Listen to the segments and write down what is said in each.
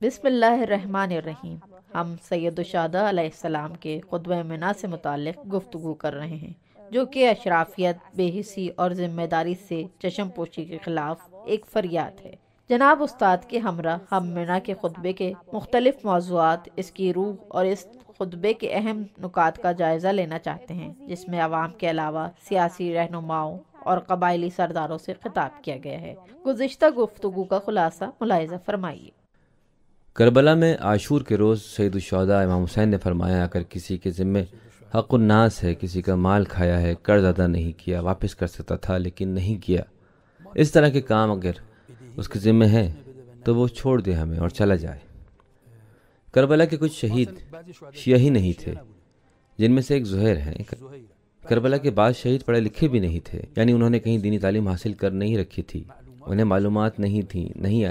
بسم اللہ الرحمن الرحیم۔ ہم سید الشہداء علیہ السلام کے خطبہ منا سے متعلق گفتگو کر رہے ہیں، جو کہ اشرافیت، بے حسی اور ذمہ داری سے چشم پوشی کے خلاف ایک فریاد ہے۔ جناب استاد کے ہمراہ ہم منا کے خطبے کے مختلف موضوعات، اس کی روح اور اس خطبے کے اہم نکات کا جائزہ لینا چاہتے ہیں، جس میں عوام کے علاوہ سیاسی رہنماؤں اور قبائلی سرداروں سے خطاب کیا گیا ہے۔ گزشتہ گفتگو کا خلاصہ ملاحظہ فرمائیے۔ کربلا میں عاشور کے روز سید الشہداء امام حسین نے فرمایا، اگر کسی کے ذمے حق الناس ہے، کسی کا مال کھایا ہے، قرض ادا نہیں کیا، واپس کر سکتا تھا لیکن نہیں کیا، اس طرح کے کام اگر اس کے ذمے ہیں تو وہ چھوڑ دے ہمیں اور چلا جائے۔ کربلا کے کچھ شہید شیعہ ہی نہیں تھے، جن میں سے ایک زہیر ہیں۔ کربلا کے بعض شہید پڑھے لکھے بھی نہیں تھے، یعنی انہوں نے کہیں دینی تعلیم حاصل کر نہیں رکھی تھی، انہیں معلومات نہیں تھیں، نہیں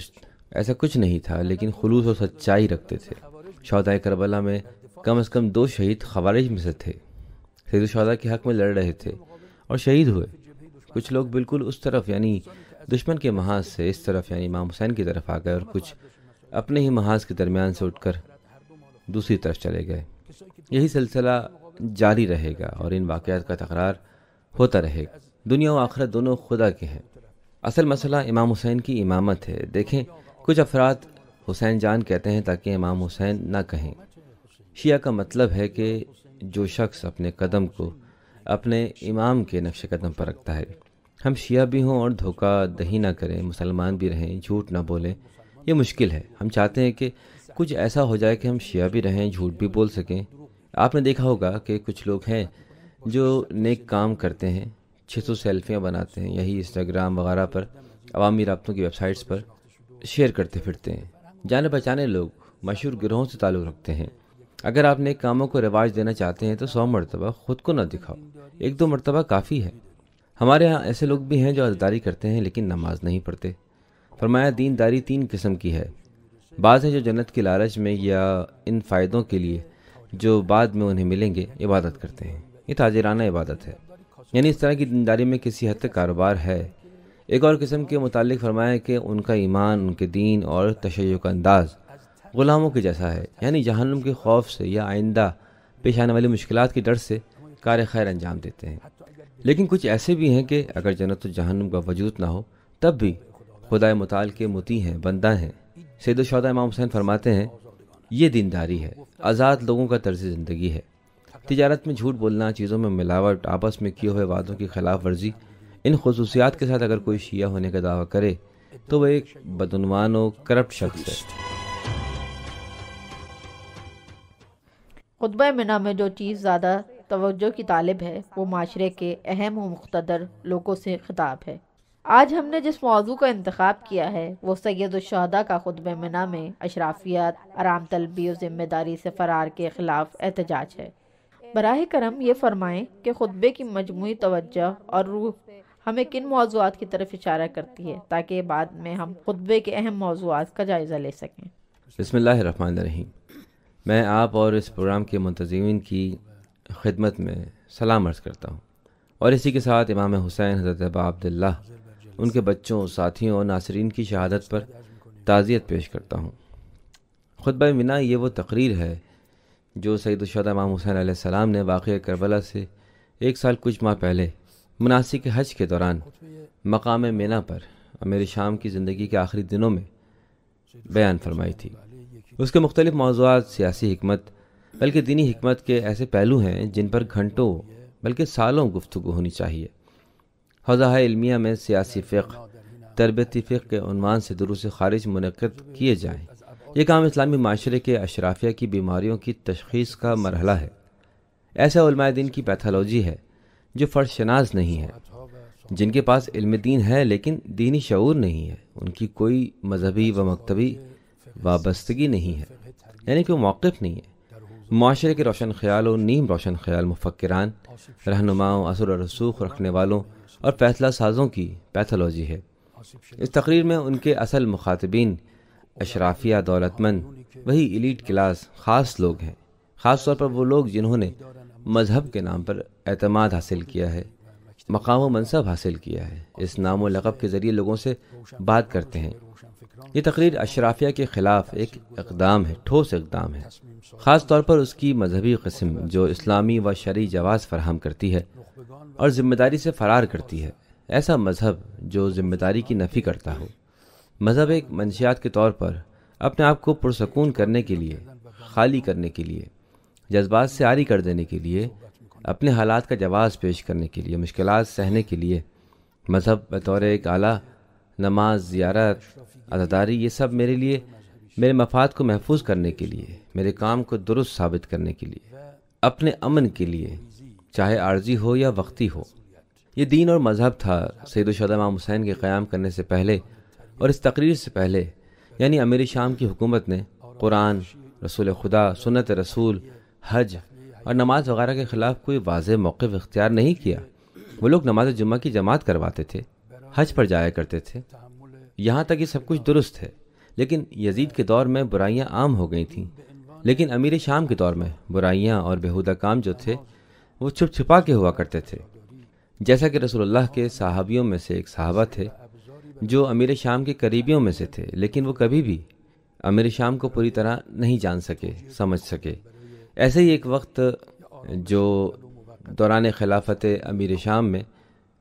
ایسا کچھ نہیں تھا، لیکن خلوص و سچائی رکھتے تھے۔ شہدائے کربلا میں کم از کم 2 شہید خوارج میں سے تھے، سید الشہداء کے حق میں لڑ رہے تھے اور شہید ہوئے۔ کچھ لوگ بالکل اس طرف یعنی دشمن کے محاذ سے اس طرف یعنی امام حسین کی طرف آ گئے، اور کچھ اپنے ہی محاذ کے درمیان سے اٹھ کر دوسری طرف چلے گئے۔ یہی سلسلہ جاری رہے گا اور ان واقعات کا تکرار ہوتا رہے گا۔ دنیا و آخرت دونوں خدا کے ہیں۔ اصل مسئلہ امام حسین کی امامت ہے۔ دیکھیں، کچھ افراد حسین جان کہتے ہیں تاکہ امام حسین نہ کہیں۔ شیعہ کا مطلب ہے کہ جو شخص اپنے قدم کو اپنے امام کے نقش قدم پر رکھتا ہے۔ ہم شیعہ بھی ہوں اور دھوکہ دہی نہ کریں، مسلمان بھی رہیں، جھوٹ نہ بولیں، یہ مشکل ہے۔ ہم چاہتے ہیں کہ کچھ ایسا ہو جائے کہ ہم شیعہ بھی رہیں، جھوٹ بھی بول سکیں۔ آپ نے دیکھا ہوگا کہ کچھ لوگ ہیں جو نیک کام کرتے ہیں، 600 سیلفیاں بناتے ہیں، یہی انسٹاگرام وغیرہ پر، عوامی رابطوں کی ویب سائٹس پر شیئر کرتے پھرتے ہیں۔ جانے پہچانے لوگ مشہور گروہوں سے تعلق رکھتے ہیں۔ اگر آپ نیک کاموں کو رواج دینا چاہتے ہیں تو 100 مرتبہ خود کو نہ دکھاؤ، 1-2 مرتبہ کافی ہے۔ ہمارے ہاں ایسے لوگ بھی ہیں جو عزاداری کرتے ہیں لیکن نماز نہیں پڑھتے۔ فرمایا دینداری 3 قسم کی ہے۔ بعض ہیں جو جنت کی لالچ میں یا ان فائدوں کے لیے جو بعد میں انہیں ملیں گے عبادت کرتے ہیں، یہ تاجرانہ عبادت ہے، یعنی اس طرح کی دینداری میں کسی حد تک کاروبار ہے۔ ایک اور قسم کے متعلق فرمایا کہ ان کا ایمان، ان کے دین اور تشیع کا انداز غلاموں کے جیسا ہے، یعنی جہنم کے خوف سے یا آئندہ پیش آنے والی مشکلات کے ڈر سے کار خیر انجام دیتے ہیں۔ لیکن کچھ ایسے بھی ہیں کہ اگر جنت و جہنم کا وجود نہ ہو تب بھی خدا متعال کے مطیع ہیں، بندہ ہیں۔ سید الشہداء امام حسین فرماتے ہیں، یہ دینداری ہے، آزاد لوگوں کا طرز زندگی ہے۔ تجارت میں جھوٹ بولنا، چیزوں میں ملاوٹ، آپس میں کیے ہوئے وعدوں کی خلاف ورزی، ان خصوصیات کے ساتھ اگر کوئی شیعہ ہونے کا دعویٰ کرے تو وہ ایک بدعنوان و کرپٹ شخص ہے۔ خطبہ منا میں جو چیز زیادہ توجہ کی طالب ہے وہ معاشرے کے اہم و مقتدر لوگوں سے خطاب ہے۔ آج ہم نے جس موضوع کا انتخاب کیا ہے وہ سید الشہداء کا خطبہ منا میں اشرافیت، آرام طلبی و ذمہ داری سے فرار کے خلاف احتجاج ہے۔ براہ کرم یہ فرمائیں کہ خطبے کی مجموعی توجہ اور روح ہمیں کن موضوعات کی طرف اشارہ کرتی ہے تاکہ بعد میں ہم خطبے کے اہم موضوعات کا جائزہ لے سکیں۔ بسم اللہ الرحمن الرحیم۔ میں آپ اور اس پروگرام کے منتظمین کی خدمت میں سلام عرض کرتا ہوں، اور اسی کے ساتھ امام حسین حضرت ابا عبداللہ، ان کے بچوں، ساتھیوں اور ناصرین کی شہادت پر تعزیت پیش کرتا ہوں۔ خطبہ منا یہ وہ تقریر ہے جو سید الشہداء امام حسین علیہ السلام نے واقعہ کربلا سے 1 سال کچھ ماہ پہلے مناسک حج کے دوران مقام منا پر امیر شام کی زندگی کے آخری دنوں میں بیان فرمائی تھی۔ اس کے مختلف موضوعات سیاسی حکمت بلکہ دینی حکمت کے ایسے پہلو ہیں جن پر گھنٹوں بلکہ سالوں گفتگو ہونی چاہیے۔ حوزہ علمیہ میں سیاسی فقہ، تربیتی فقہ کے عنوان سے دروس خارج منعقد کیے جائیں۔ یہ کام اسلامی معاشرے کے اشرافیہ کی بیماریوں کی تشخیص کا مرحلہ ہے۔ ایسا علماء دین کی پیتھولوجی ہے جو فرد شناس نہیں ہے، جن کے پاس علم دین ہے لیکن دینی شعور نہیں ہے، ان کی کوئی مذہبی و مکتبی وابستگی نہیں ہے، یعنی کوئی موقف نہیں ہے۔ معاشرے کے روشن خیال و نیم روشن خیال مفکران، رہنماؤں، اثر و رسوخ رکھنے والوں اور فیصلہ سازوں کی پیتھولوجی ہے۔ اس تقریر میں ان کے اصل مخاطبین اشرافیہ، دولت مند، وہی ایلیٹ کلاس، خاص لوگ ہیں، خاص طور پر وہ لوگ جنہوں نے مذہب کے نام پر اعتماد حاصل کیا ہے، مقام و منصب حاصل کیا ہے، اس نام و لقب کے ذریعے لوگوں سے بات کرتے ہیں۔ یہ تقریر اشرافیہ کے خلاف ایک اقدام ہے، ٹھوس اقدام ہے، خاص طور پر اس کی مذہبی قسم جو اسلامی و شرعی جواز فراہم کرتی ہے اور ذمہ داری سے فرار کرتی ہے۔ ایسا مذہب جو ذمہ داری کی نفی کرتا ہو۔ مذہب ایک منشیات کے طور پر اپنے آپ کو پرسکون کرنے کے لیے، خالی کرنے کے لیے، جذبات سے عاری کر دینے کے لیے، اپنے حالات کا جواز پیش کرنے کے لیے، مشکلات سہنے کے لیے۔ مذہب بطور ایک آلہ، نماز، زیارت، عزاداری، یہ سب میرے لیے، میرے مفاد کو محفوظ کرنے کے لیے، میرے کام کو درست ثابت کرنے کے لیے، اپنے امن کے لیے، چاہے عارضی ہو یا وقتی ہو۔ یہ دین اور مذہب تھا سید الشہداء امام حسین کے قیام کرنے سے پہلے اور اس تقریر سے پہلے، یعنی امیر شام کی حکومت نے قرآن، رسول خدا، سنت رسول، حج اور نماز وغیرہ کے خلاف کوئی واضح موقف اختیار نہیں کیا۔ وہ لوگ نماز جمعہ کی جماعت کرواتے تھے، حج پر جایا کرتے تھے، یہاں تک یہ سب کچھ درست ہے، لیکن یزید کے دور میں برائیاں عام ہو گئی تھیں۔ لیکن امیر شام کے دور میں برائیاں اور بیہودہ کام جو تھے وہ چھپ چھپا کے ہوا کرتے تھے، جیسا کہ رسول اللہ کے صحابیوں میں سے ایک صحابہ تھے جو امیر شام کے قریبیوں میں سے تھے، لیکن وہ کبھی بھی امیر شام کو پوری طرح نہیں جان سکے، سمجھ سکے۔ ایسے ہی ایک وقت جو دوران خلافت امیر شام میں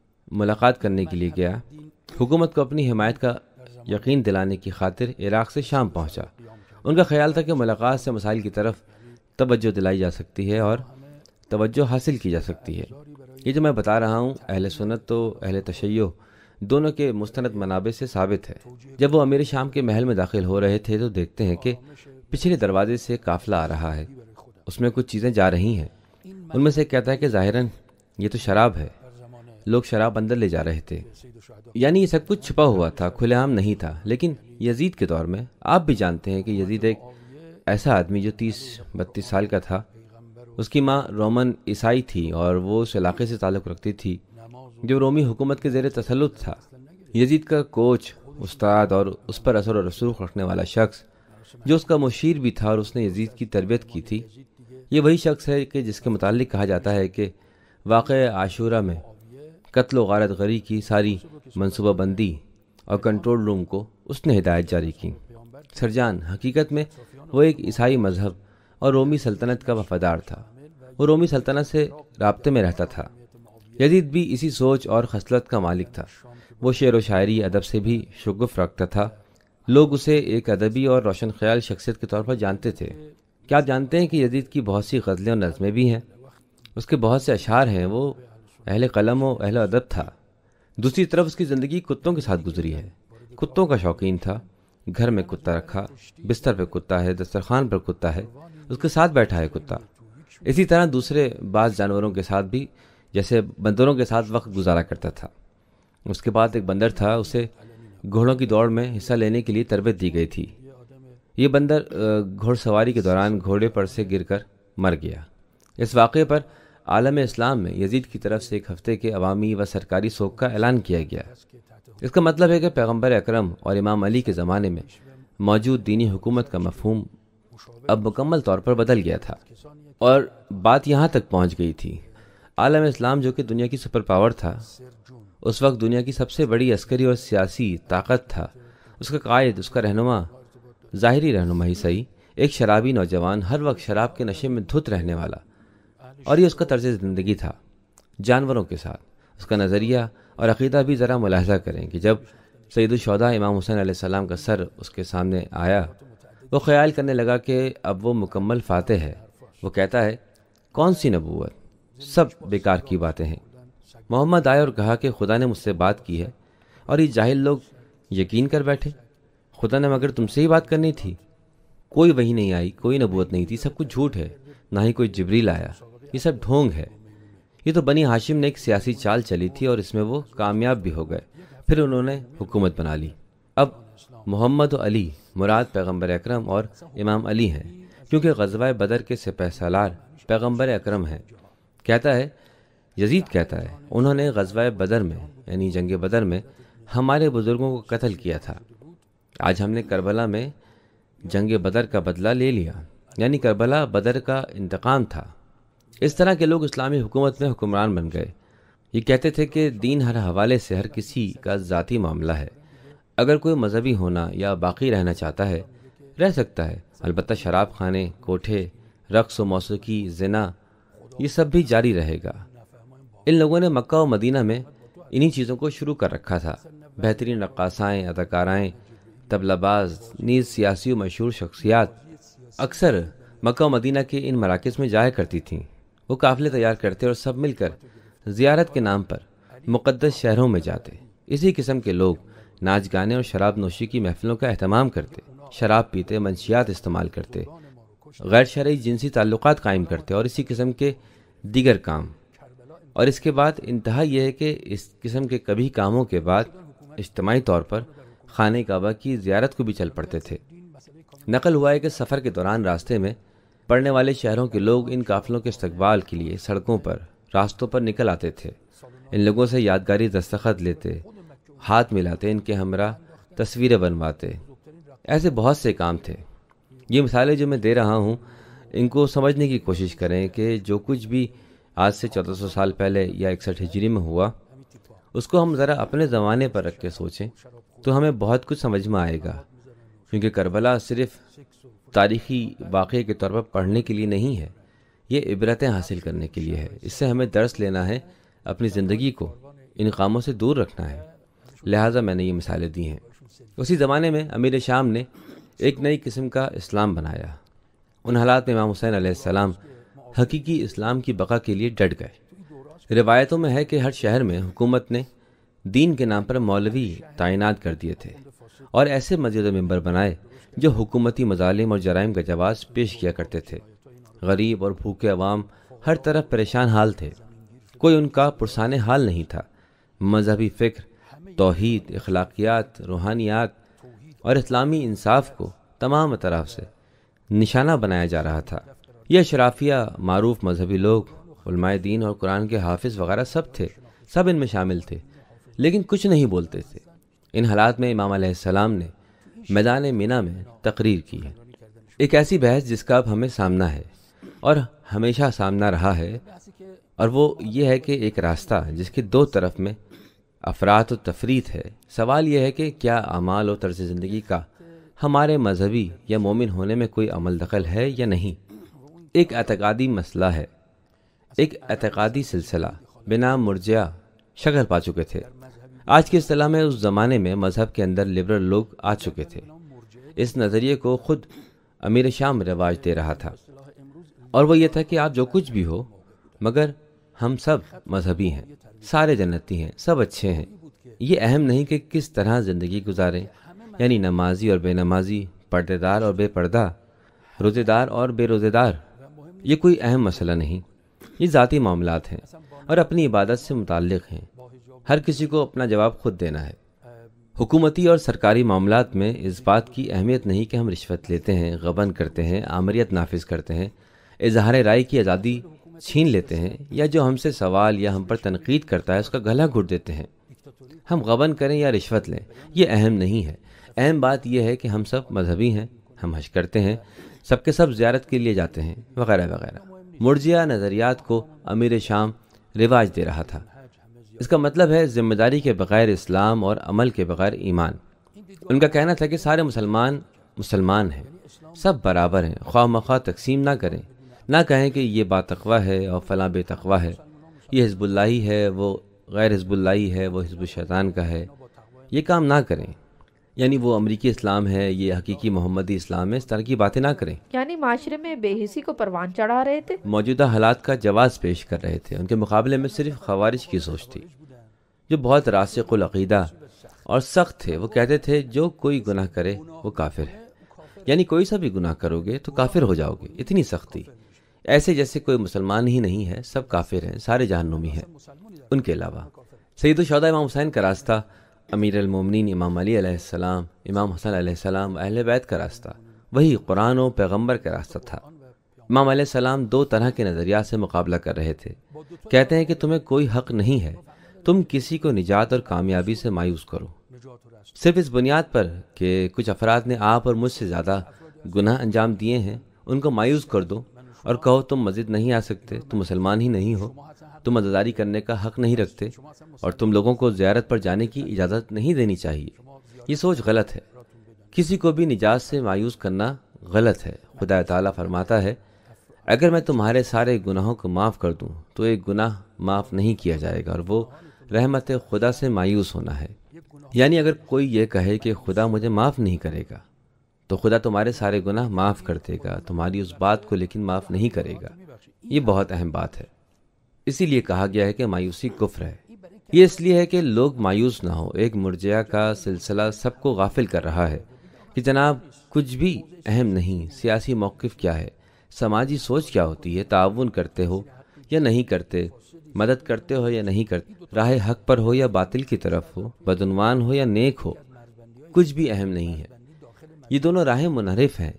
ملاقات کرنے کے لیے گیا، حکومت کو اپنی حمایت کا یقین دلانے کی خاطر عراق سے شام پہنچا۔ ان کا خیال تھا کہ ملاقات سے مسائل کی طرف توجہ دلائی جا سکتی ہے اور توجہ حاصل کی جا سکتی ہے۔ یہ جو میں بتا رہا ہوں اہل سنت تو اہل تشیع دونوں کے مستند منابع سے ثابت ہے۔ جب وہ امیر شام کے محل میں داخل ہو رہے تھے تو دیکھتے ہیں کہ پچھلے دروازے سے قافلہ آ رہا ہے، اس میں کچھ چیزیں جا رہی ہیں۔ ان میں سے کہتا ہے کہ ظاہراً یہ تو شراب ہے، لوگ شراب اندر لے جا رہے تھے، یعنی یہ سب کچھ چھپا ہوا تھا، کھلے عام نہیں تھا۔ لیکن یزید کے دور میں آپ بھی جانتے ہیں کہ یزید ایک ایسا آدمی جو 30-32 سال کا تھا، اس کی ماں رومن عیسائی تھی اور وہ اس علاقے سے تعلق رکھتی تھی جو رومی حکومت کے زیر تسلط تھا۔ یزید کا کوچ، استاد اور اس پر اثر و رسوخ رکھنے والا شخص جو اس کا مشیر بھی تھا اور اس نے یزید کی تربیت کی تھی، یہ وہی شخص ہے کہ جس کے متعلق کہا جاتا ہے کہ واقعہ عاشورہ میں قتل و غارت غری کی ساری منصوبہ بندی اور کنٹرول روم کو اس نے ہدایت جاری کی۔ سرجان حقیقت میں وہ ایک عیسائی مذہب اور رومی سلطنت کا وفادار تھا، وہ رومی سلطنت سے رابطے میں رہتا تھا۔ یزید بھی اسی سوچ اور خصلت کا مالک تھا، وہ شعر و شاعری، ادب سے بھی شغف رکھتا تھا۔ لوگ اسے ایک ادبی اور روشن خیال شخصیت کے طور پر جانتے تھے۔ کیا آپ جانتے ہیں کہ یزید کی بہت سی غزلیں اور نظمیں بھی ہیں، اس کے بہت سے اشعار ہیں، وہ اہل قلم و اہل ادب تھا۔ دوسری طرف اس کی زندگی کتوں کے ساتھ گزری ہے، کتوں کا شوقین تھا، گھر میں کتا رکھا، بستر پہ کتا ہے، دسترخوان پر کتا ہے، اس کے ساتھ بیٹھا ہے کتا۔ اسی طرح دوسرے بعض جانوروں کے ساتھ بھی، جیسے بندروں کے ساتھ وقت گزارا کرتا تھا۔ اس کے بعد ایک بندر تھا، اسے گھوڑوں کی دوڑ میں حصہ لینے کے لیے تربیت دی گئی تھی۔ یہ بندر گھوڑ سواری کے دوران گھوڑے پر سے گر کر مر گیا۔ اس واقعے پر عالم اسلام میں یزید کی طرف سے ایک ہفتے کے عوامی و سرکاری سوگ کا اعلان کیا گیا۔ اس کا مطلب ہے کہ پیغمبر اکرم اور امام علی کے زمانے میں موجود دینی حکومت کا مفہوم اب مکمل طور پر بدل گیا تھا، اور بات یہاں تک پہنچ گئی تھی۔ عالم اسلام جو کہ دنیا کی سپر پاور تھا، اس وقت دنیا کی سب سے بڑی عسکری اور سیاسی طاقت تھا، اس کا قائد، اس کا رہنما، ظاہری رہنما ہی صحیح، ایک شرابی نوجوان، ہر وقت شراب کے نشے میں دھت رہنے والا، اور یہ اس کا طرز زندگی تھا جانوروں کے ساتھ۔ اس کا نظریہ اور عقیدہ بھی ذرا ملاحظہ کریں کہ جب سید الشہداء امام حسین علیہ السلام کا سر اس کے سامنے آیا، وہ خیال کرنے لگا کہ اب وہ مکمل فاتح ہے۔ وہ کہتا ہے، کون سی نبوت، سب بیکار کی باتیں ہیں۔ محمد آئے اور کہا کہ خدا نے مجھ سے بات کی ہے، اور یہ جاہل لوگ یقین کر بیٹھے۔ خدا نے مگر تم سے ہی بات کرنی تھی، کوئی وحی نہیں آئی، کوئی نبوت نہیں تھی، سب کچھ جھوٹ ہے، نہ ہی کوئی جبریل آیا، یہ سب ڈھونگ ہے۔ یہ تو بنی ہاشم نے ایک سیاسی چال چلی تھی اور اس میں وہ کامیاب بھی ہو گئے، پھر انہوں نے حکومت بنا لی۔ اب محمد و علی مراد پیغمبر اکرم اور امام علی ہیں، کیونکہ غزوہ بدر کے سپہ سالار پیغمبر اکرم ہیں۔ کہتا ہے، یزید کہتا ہے، انہوں نے غزوہ بدر میں یعنی جنگ بدر میں ہمارے بزرگوں کو قتل کیا تھا، آج ہم نے کربلا میں جنگ بدر کا بدلہ لے لیا، یعنی کربلا بدر کا انتقام تھا۔ اس طرح کے لوگ اسلامی حکومت میں حکمران بن گئے۔ یہ کہتے تھے کہ دین ہر حوالے سے ہر کسی کا ذاتی معاملہ ہے. اگر کوئی مذہبی ہونا یا باقی رہنا چاہتا ہے رہ سکتا ہے، البتہ شراب خانے، کوٹھے، رقص و موسیقی، زنا، یہ سب بھی جاری رہے گا. ان لوگوں نے مکہ و مدینہ میں انہی چیزوں کو شروع کر رکھا تھا. بہترین رقاصائیں، اداکارائیں، طبلہ باز، نیز سیاسی و مشہور شخصیات اکثر مکہ و مدینہ کے ان مراکز میں جایا کرتی تھیں. وہ قافلے تیار کرتے اور سب مل کر زیارت کے نام پر مقدس شہروں میں جاتے. اسی قسم کے لوگ ناچ گانے اور شراب نوشی کی محفلوں کا اہتمام کرتے، شراب پیتے، منشیات استعمال کرتے، غیر شرعی جنسی تعلقات قائم کرتے اور اسی قسم کے دیگر کام. اور اس کے بعد انتہا یہ ہے کہ اس قسم کے کبھی کاموں کے بعد اجتماعی طور پر خانہ کعبہ کی زیارت کو بھی چل پڑتے تھے. نقل ہوا ہے کہ سفر کے دوران راستے میں پڑنے والے شہروں کے لوگ ان قافلوں کے استقبال کے لیے سڑکوں پر، راستوں پر نکل آتے تھے. ان لوگوں سے یادگاری دستخط لیتے، ہاتھ ملاتے، ان کے ہمراہ تصویریں بنواتے. ایسے بہت سے کام تھے. یہ مثالیں جو میں دے رہا ہوں ان کو سمجھنے کی کوشش کریں کہ جو کچھ بھی آج سے 1400 سال پہلے یا 61 ہجری میں ہوا، اس کو ہم ذرا اپنے زمانے پر رکھ کے سوچیں تو ہمیں بہت کچھ سمجھ میں آئے گا. کیونکہ کربلا صرف تاریخی واقعے کے طور پر پڑھنے کے لیے نہیں ہے، یہ عبرتیں حاصل کرنے کے لیے ہے. اس سے ہمیں درس لینا ہے، اپنی زندگی کو ان کاموں سے دور رکھنا ہے. لہٰذا میں نے یہ مثالیں دی ہیں. اسی زمانے میں امیر شام نے ایک نئی قسم کا اسلام بنایا. ان حالات میں امام حسین علیہ السلام حقیقی اسلام کی بقا کے لیے ڈٹ گئے. روایتوں میں ہے کہ ہر شہر میں حکومت نے دین کے نام پر مولوی تعینات کر دیے تھے اور ایسے مسجد و ممبر بنائے جو حکومتی مظالم اور جرائم کا جواز پیش کیا کرتے تھے. غریب اور بھوکے عوام ہر طرف پریشان حال تھے. کوئی ان کا پرسان حال نہیں تھا. مذہبی فکر، توحید، اخلاقیات، روحانیات اور اسلامی انصاف کو تمام اطراف سے نشانہ بنایا جا رہا تھا. یہ اشرافیہ، معروف مذہبی لوگ، علماء دین اور قرآن کے حافظ وغیرہ سب تھے، سب ان میں شامل تھے، لیکن کچھ نہیں بولتے تھے. ان حالات میں امام علیہ السلام نے میدان مینا میں تقریر کی ہے. ایک ایسی بحث جس کا اب ہمیں سامنا ہے اور ہمیشہ سامنا رہا ہے، اور وہ یہ ہے کہ ایک راستہ جس کے دو طرف میں افراط و تفریط ہے. سوال یہ ہے کہ کیا اعمال و طرز زندگی کا ہمارے مذہبی یا مومن ہونے میں کوئی عمل دخل ہے یا نہیں. ایک اعتقادی مسئلہ ہے، ایک اعتقادی سلسلہ بنام مرجعہ شکل پا چکے تھے. آج کی اصطلاح میں اس زمانے میں مذہب کے اندر لبرل لوگ آ چکے تھے. اس نظریے کو خود امیر شام رواج دے رہا تھا، اور وہ یہ تھا کہ آپ جو کچھ بھی ہو مگر ہم سب مذہبی ہیں، سارے جنتی ہیں، سب اچھے ہیں. یہ اہم نہیں کہ کس طرح زندگی گزاریں، یعنی نمازی اور بے نمازی، پردے دار اور بے پردہ، روزے دار اور بے روزے دار. یہ کوئی اہم مسئلہ نہیں. یہ ذاتی معاملات ہیں اور اپنی عبادت سے متعلق ہیں. ہر کسی کو اپنا جواب خود دینا ہے. حکومتی اور سرکاری معاملات میں اس بات کی اہمیت نہیں کہ ہم رشوت لیتے ہیں، غبن کرتے ہیں، آمریت نافذ کرتے ہیں، اظہار رائے کی آزادی چھین لیتے ہیں، یا جو ہم سے سوال یا ہم پر تنقید کرتا ہے اس کا گلا گھٹ دیتے ہیں. ہم غبن کریں یا رشوت لیں یہ اہم نہیں ہے. اہم بات یہ ہے کہ ہم سب مذہبی ہیں، ہم حج کرتے ہیں، سب کے سب زیارت کے لیے جاتے ہیں، وغیرہ وغیرہ. مرجعہ نظریات کو امیر شام رواج دے رہا تھا. اس کا مطلب ہے ذمہ داری کے بغیر اسلام اور عمل کے بغیر ایمان. ان کا کہنا تھا کہ سارے مسلمان ہیں، سب برابر ہیں، خواہ مخواہ تقسیم نہ کریں. نہ کہیں کہ یہ با تقوی ہے اور فلاں بے تقوی ہے، یہ حزب اللہی ہے، وہ غیر حزب اللہی ہے، وہ حزب الشیطان کا ہے. یہ کام نہ کریں. یعنی وہ امریکی اسلام ہے، یہ حقیقی محمدی اسلام ہے، اس طرح کی باتیں نہ کریں. یعنی معاشرے میں بے حسی کو پروان چڑھا رہے تھے، موجودہ حالات کا جواز پیش کر رہے تھے. ان کے مقابلے میں صرف خوارج کی سوچ تھی جو بہت راسخ العقیدہ اور سخت تھے. وہ کہتے تھے جو کوئی گناہ کرے وہ کافر ہے، یعنی کوئی سا بھی گناہ کرو گے تو کافر ہو جاؤ گے. اتنی سختی، ایسے جیسے کوئی مسلمان ہی نہیں ہے، سب کافر ہیں، سارے جہنمی ہیں. ان کے علاوہ سید الشہداء امام حسین کا راستہ، امیر المومنین امام علی علیہ السلام، امام حسن علیہ السلام، اہل بیت کا راستہ، وہی قرآن و پیغمبر کا راستہ تھا. امام علیہ السلام دو طرح کے نظریات سے مقابلہ کر رہے تھے. کہتے ہیں کہ تمہیں کوئی حق نہیں ہے تم کسی کو نجات اور کامیابی سے مایوس کرو، صرف اس بنیاد پر کہ کچھ افراد نے آپ اور مجھ سے زیادہ گناہ انجام دیے ہیں ان کو مایوس کر دو اور کہو تم مسجد نہیں آ سکتے، تم مسلمان ہی نہیں ہو. تم عزاداری کرنے کا حق نہیں رکھتے اور تم لوگوں کو زیارت پر جانے کی اجازت نہیں دینی چاہیے۔ یہ سوچ غلط ہے۔ کسی کو بھی نجات سے مایوس کرنا غلط ہے۔ خدا تعالیٰ فرماتا ہے اگر میں تمہارے سارے گناہوں کو معاف کر دوں تو ایک گناہ معاف نہیں کیا جائے گا اور وہ رحمت خدا سے مایوس ہونا ہے۔ یعنی اگر کوئی یہ کہے کہ خدا مجھے معاف نہیں کرے گا تو خدا تمہارے سارے گناہ معاف کر دے گا، تمہاری اس بات کو لیکن معاف نہیں کرے گا۔ یہ بہت اہم بات ہے۔ اسی لیے کہا گیا ہے کہ مایوسی کفر ہے۔ یہ اس لیے ہے کہ لوگ مایوس نہ ہو۔ ایک مرجئہ کا سلسلہ سب کو غافل کر رہا ہے کہ جناب کچھ بھی اہم نہیں، سیاسی موقف کیا ہے، سماجی سوچ کیا ہوتی ہے، تعاون کرتے ہو یا نہیں کرتے، مدد کرتے ہو یا نہیں کرتے، راہ حق پر ہو یا باطل کی طرف ہو، بدعنوان ہو یا نیک ہو، کچھ بھی اہم نہیں ہے۔ یہ دونوں راہیں منحرف ہیں۔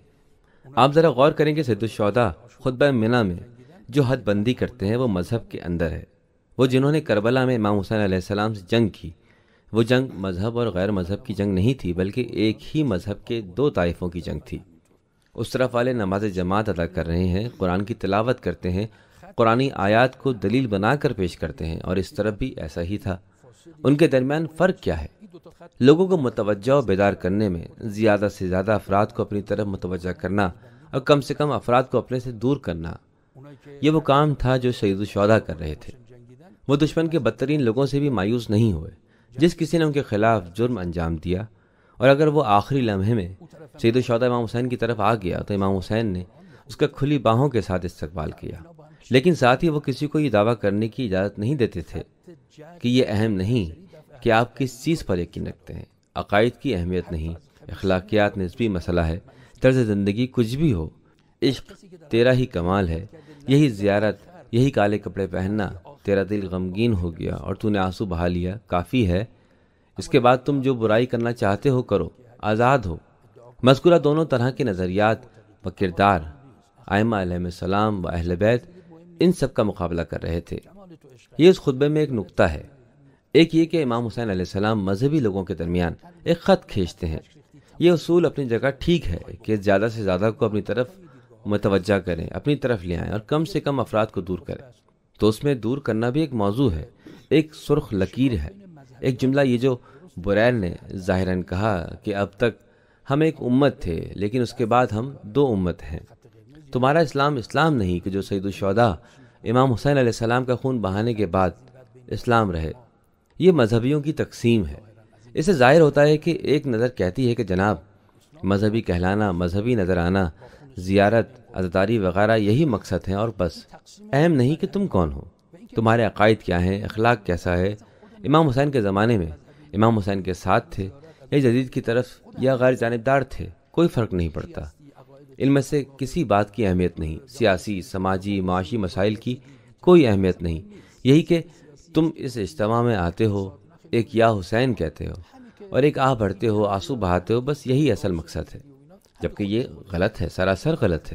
آپ ذرا غور کریں کہ سید الشہداء خطبہ منی میں جو حد بندی کرتے ہیں وہ مذہب کے اندر ہے۔ وہ جنہوں نے کربلا میں امام حسین علیہ السلام سے جنگ کی، وہ جنگ مذہب اور غیر مذہب کی جنگ نہیں تھی بلکہ ایک ہی مذہب کے دو طائفوں کی جنگ تھی۔ اس طرف والے نماز جماعت ادا کر رہے ہیں، قرآن کی تلاوت کرتے ہیں، قرآنی آیات کو دلیل بنا کر پیش کرتے ہیں، اور اس طرف بھی ایسا ہی تھا۔ ان کے درمیان فرق کیا ہے؟ لوگوں کو متوجہ و بیدار کرنے میں زیادہ سے زیادہ افراد کو اپنی طرف متوجہ کرنا اور کم سے کم افراد کو اپنے سے دور کرنا، یہ وہ کام تھا جو سید الشہداء کر رہے تھے۔ وہ دشمن کے بدترین لوگوں سے بھی مایوس نہیں ہوئے۔ جس کسی نے ان کے خلاف جرم انجام دیا اور اگر وہ آخری لمحے میں سید الشہداء امام حسین کی طرف آ گیا تو امام حسین نے اس کا کھلی باہوں کے ساتھ استقبال کیا، لیکن ساتھ ہی وہ کسی کو یہ دعویٰ کرنے کی اجازت نہیں دیتے تھے کہ یہ اہم نہیں کہ آپ کس چیز پر یقین رکھتے ہیں، عقائد کی اہمیت نہیں، اخلاقیات نسبی مسئلہ ہے، طرز زندگی کچھ بھی ہو، عشق تیرا ہی کمال ہے، یہی زیارت، یہی کالے کپڑے پہننا، تیرا دل غمگین ہو گیا اور تو نے آنسو بہا لیا، کافی ہے۔ اس کے بعد تم جو برائی کرنا چاہتے ہو کرو، آزاد ہو۔ مذکورہ دونوں طرح کے نظریات و کردار ائمہ علیہ السلام و اہل بیت ان سب کا مقابلہ کر رہے تھے۔ یہ اس خطبے میں ایک نقطہ ہے۔ ایک یہ کہ امام حسین علیہ السلام مذہبی لوگوں کے درمیان ایک خط کھینچتے ہیں۔ یہ اصول اپنی جگہ ٹھیک ہے کہ زیادہ سے زیادہ کو اپنی طرف متوجہ کریں، اپنی طرف لے آئیں اور کم سے کم افراد کو دور کریں، تو اس میں دور کرنا بھی ایک موضوع ہے، ایک سرخ لکیر ہے۔ ایک جملہ یہ جو بریل نے ظاہراً کہا کہ اب تک ہم ایک امت تھے لیکن اس کے بعد ہم دو امت ہیں۔ تمہارا اسلام اسلام نہیں کہ جو سید الشہداء امام حسین علیہ السلام کا خون بہانے کے بعد اسلام رہے۔ یہ مذہبیوں کی تقسیم ہے۔ اس سے ظاہر ہوتا ہے کہ ایک نظر کہتی ہے کہ جناب مذہبی کہلانا، مذہبی نظر آنا، زیارت، عزاداری وغیرہ یہی مقصد ہیں اور بس، اہم نہیں کہ تم کون ہو، تمہارے عقائد کیا ہیں، اخلاق کیسا ہے۔ امام حسین کے زمانے میں امام حسین کے ساتھ تھے یا جدید کی طرف یا غیر جانبدار تھے، کوئی فرق نہیں پڑتا۔ ان میں سے کسی بات کی اہمیت نہیں، سیاسی، سماجی، معاشی مسائل کی کوئی اہمیت نہیں۔ یہی کہ تم اس اجتماع میں آتے ہو، ایک یا حسین کہتے ہو اور ایک آہ بھرتے ہو، آنسو بہاتے ہو، بس یہی اصل مقصد ہے، جبکہ یہ غلط ہے، سراسر غلط ہے۔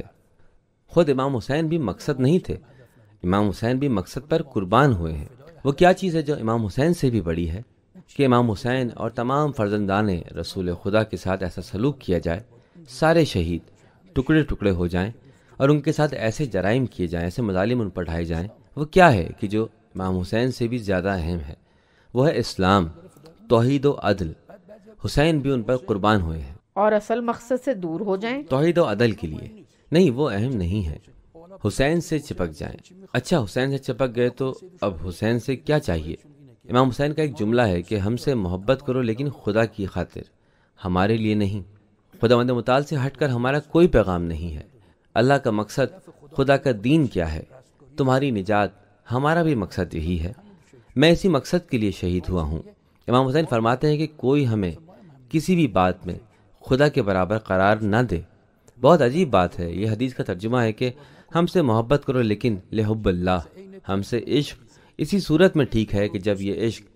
خود امام حسین بھی مقصد نہیں تھے، امام حسین بھی مقصد پر قربان ہوئے ہیں۔ وہ کیا چیز ہے جو امام حسین سے بھی بڑی ہے کہ امام حسین اور تمام فرزندان رسول خدا کے ساتھ ایسا سلوک کیا جائے، سارے شہید ٹکڑے ٹکڑے ہو جائیں اور ان کے ساتھ ایسے جرائم کیے جائیں، ایسے مظالم ان پر ڈھائے جائیں۔ وہ کیا ہے کہ جو امام حسین سے بھی زیادہ اہم ہے؟ وہ ہے اسلام، توحید و عدل۔ حسین بھی ان پر قربان ہوئے ہیں۔ اور اصل مقصد سے دور ہو جائیں؟ توحید و عدل کے لیے نہیں، وہ اہم نہیں ہے۔ حسین سے چپک جائیں۔ اچھا حسین سے چپک گئے تو اب حسین سے کیا چاہیے؟ امام حسین کا ایک جملہ ہے کہ ہم سے محبت کرو لیکن خدا کی خاطر، ہمارے لیے نہیں۔ خداوند متعال سے ہٹ کر ہمارا کوئی پیغام نہیں ہے۔ اللہ کا مقصد، خدا کا دین کیا ہے؟ تمہاری نجات، ہمارا بھی مقصد یہی ہے۔ میں اسی مقصد کے لیے شہید ہوا ہوں۔ امام حسین فرماتے ہیں کہ کوئی ہمیں کسی بھی بات میں خدا کے برابر قرار نہ دے۔ بہت عجیب بات ہے۔ یہ حدیث کا ترجمہ ہے کہ ہم سے محبت کرو لیکن لحب اللہ، ہم سے عشق اسی صورت میں ٹھیک ہے کہ جب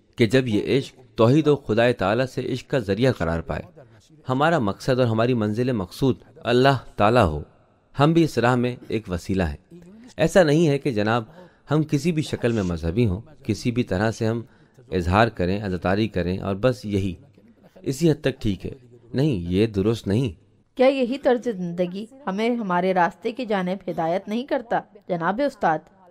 یہ عشق توحید و خدا تعالیٰ سے عشق کا ذریعہ قرار پائے، ہمارا مقصد اور ہماری منزل مقصود اللہ تعالیٰ ہو، ہم بھی اس راہ میں ایک وسیلہ ہیں۔ ایسا نہیں ہے کہ جناب ہم کسی بھی شکل میں مذہبی ہوں، کسی بھی طرح سے ہم اظہار کریں، عزاداری کریں اور بس یہی اسی حد تک ٹھیک ہے۔ نہیں، یہ درست نہیں۔ کیا یہی طرز زندگی ہمیں ہمارے راستے کی جانب ہدایت نہیں کرتا؟ جناب استاد،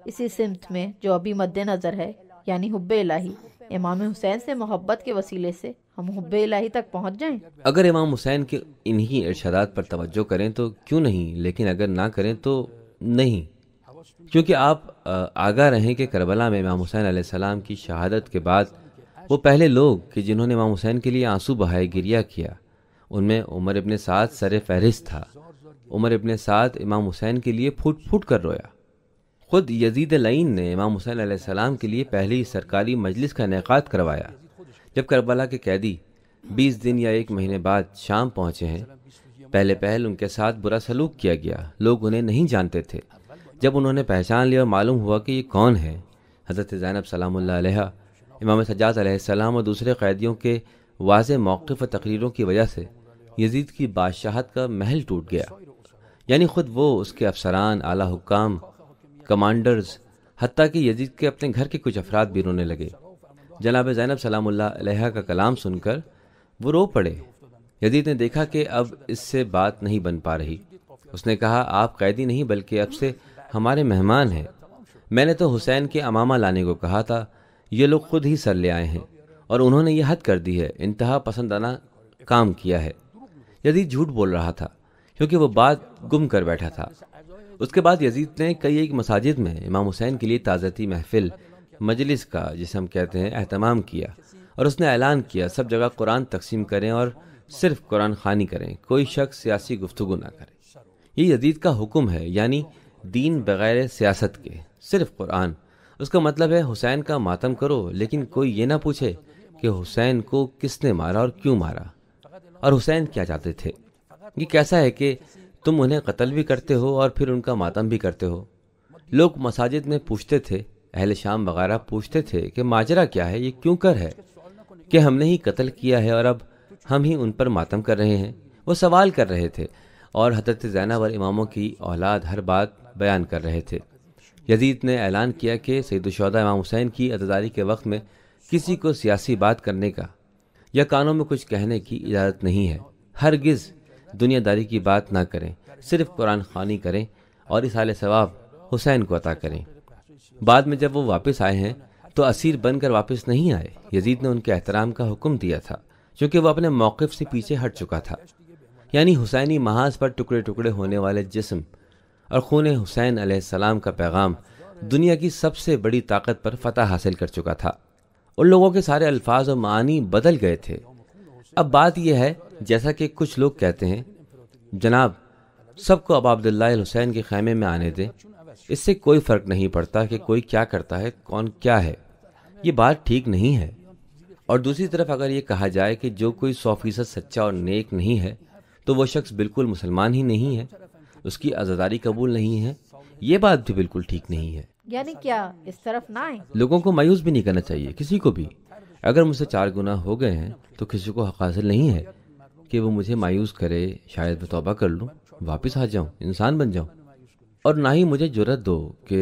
اسی سمت میں جو ابھی مد نظر ہے، یعنی حب الہی، امام حسین سے محبت کے وسیلے سے ہم حب الہی تک پہنچ جائیں؟ اگر امام حسین کے انہی ارشادات پر توجہ کریں تو کیوں نہیں، لیکن اگر نہ کریں تو نہیں، کیونکہ آپ آگاہ رہیں کہ کربلا میں امام حسین علیہ السلام کی شہادت کے بعد وہ پہلے لوگ کہ جنہوں نے امام حسین کے لیے آنسو بہائے، گریہ کیا، ان میں عمر ابن سعد سر فہرست تھا۔ عمر ابن سعد امام حسین کے لیے پھوٹ پھوٹ کر رویا۔ خود یزید لعین نے امام حسین علیہ السلام کے لیے پہلی سرکاری مجلس کا انعقاد کروایا۔ جب کربلا کے قیدی 20 دن یا 1 مہینے بعد شام پہنچے ہیں، پہلے پہل ان کے ساتھ برا سلوک کیا گیا، لوگ انہیں نہیں جانتے تھے۔ جب انہوں نے پہچان لیا اور معلوم ہوا کہ یہ کون ہے، حضرت زینب سلام اللہ علیہ، امام سجاد علیہ السلام اور دوسرے قیدیوں کے واضح موقف و تقریروں کی وجہ سے یزید کی بادشاہت کا محل ٹوٹ گیا، یعنی خود وہ، اس کے افسران، اعلیٰ حکام، کمانڈرز، حتیٰ کہ یزید کے اپنے گھر کے کچھ افراد بھی رونے لگے۔ جناب زینب سلام اللہ علیہ کا کلام سن کر وہ رو پڑے۔ یزید نے دیکھا کہ اب اس سے بات نہیں بن پا رہی۔ اس نے کہا، آپ قیدی نہیں بلکہ اب سے ہمارے مہمان ہیں۔ میں نے تو حسین کے امامہ لانے کو کہا تھا، یہ لوگ خود ہی سر لے آئے ہیں اور انہوں نے یہ حد کر دی ہے، انتہا پسندانہ کام کیا ہے۔ یزید جھوٹ بول رہا تھا کیونکہ وہ بات گم کر بیٹھا تھا۔ اس کے بعد یزید نے کئی ایک مساجد میں امام حسین کے لیے تعزیتی محفل، مجلس کا جسے ہم کہتے ہیں، اہتمام کیا، اور اس نے اعلان کیا سب جگہ قرآن تقسیم کریں اور صرف قرآن خوانی کریں، کوئی شخص سیاسی گفتگو نہ کرے۔ یہ یزید کا حکم ہے، یعنی دین بغیر سیاست کے، صرف قرآن۔ اس کا مطلب ہے حسین کا ماتم کرو، لیکن کوئی یہ نہ پوچھے کہ حسین کو کس نے مارا اور کیوں مارا، اور حسین کیا چاہتے تھے۔ یہ کیسا ہے کہ تم انہیں قتل بھی کرتے ہو اور پھر ان کا ماتم بھی کرتے ہو۔ لوگ مساجد میں پوچھتے تھے، اہل شام وغیرہ پوچھتے تھے کہ ماجرا کیا ہے، یہ کیوں کر ہے کہ ہم نے ہی قتل کیا ہے اور اب ہم ہی ان پر ماتم کر رہے ہیں۔ وہ سوال کر رہے تھے اور حضرت زینب اور اماموں کی اولاد ہر بات بیان کر رہے تھے۔ یزید نے اعلان کیا کہ سید الشہداء امام حسین کی عزاداری کے وقت میں کسی کو سیاسی بات کرنے کا یا کانوں میں کچھ کہنے کی اجازت نہیں ہے۔ ہرگز دنیا داری کی بات نہ کریں، صرف قرآن خوانی کریں اور اصال ثواب حسین کو عطا کریں۔ بعد میں جب وہ واپس آئے ہیں تو اسیر بن کر واپس نہیں آئے۔ یزید نے ان کے احترام کا حکم دیا تھا کیونکہ وہ اپنے موقف سے پیچھے ہٹ چکا تھا، یعنی حسینی محاذ پر ٹکڑے ٹکڑے ہونے والے جسم اور خون حسین علیہ السلام کا پیغام دنیا کی سب سے بڑی طاقت پر فتح حاصل کر چکا تھا۔ ان لوگوں کے سارے الفاظ و معانی بدل گئے تھے۔ اب بات یہ ہے، جیسا کہ کچھ لوگ کہتے ہیں، جناب سب کو ابا عبداللہ الحسین کے خیمے میں آنے دیں، اس سے کوئی فرق نہیں پڑتا کہ کوئی کیا کرتا ہے، کون کیا ہے۔ یہ بات ٹھیک نہیں ہے۔ اور دوسری طرف اگر یہ کہا جائے کہ جو کوئی 100% سچا اور نیک نہیں ہے تو وہ شخص بالکل مسلمان ہی نہیں ہے، اس کی عزاداری قبول نہیں ہے، یہ بات بھی بالکل ٹھیک نہیں ہے۔ یعنی کیا اس طرف نہ آئیں؟ لوگوں کو مایوس بھی نہیں کرنا چاہیے، کسی کو بھی۔ اگر مجھ سے 4 گناہ ہو گئے ہیں تو کسی کو حق حاصل نہیں ہے کہ وہ مجھے مایوس کرے، شاید میں توبہ کر لوں، واپس آ جاؤں، انسان بن جاؤں، اور نہ ہی مجھے جرأت دو کہ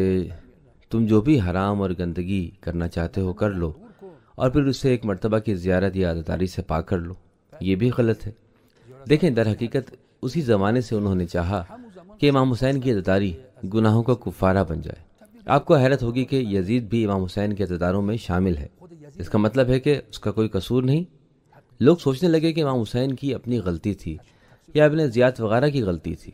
تم جو بھی حرام اور گندگی کرنا چاہتے ہو کر لو اور پھر اسے ایک مرتبہ کی زیارت یا عزاداری سے پاک کر لو، یہ بھی غلط ہے۔ دیکھیں، در حقیقت اسی زمانے سے انہوں نے چاہا کہ امام حسین کی عزاداری گناہوں کا کفارہ بن جائے۔ آپ کو حیرت ہوگی کہ یزید بھی امام حسین کے عزاداروں میں شامل ہے۔ اس کا مطلب ہے کہ اس کا کوئی قصور نہیں۔ لوگ سوچنے لگے کہ امام حسین کی اپنی غلطی تھی یا ابن زیاد وغیرہ کی غلطی تھی،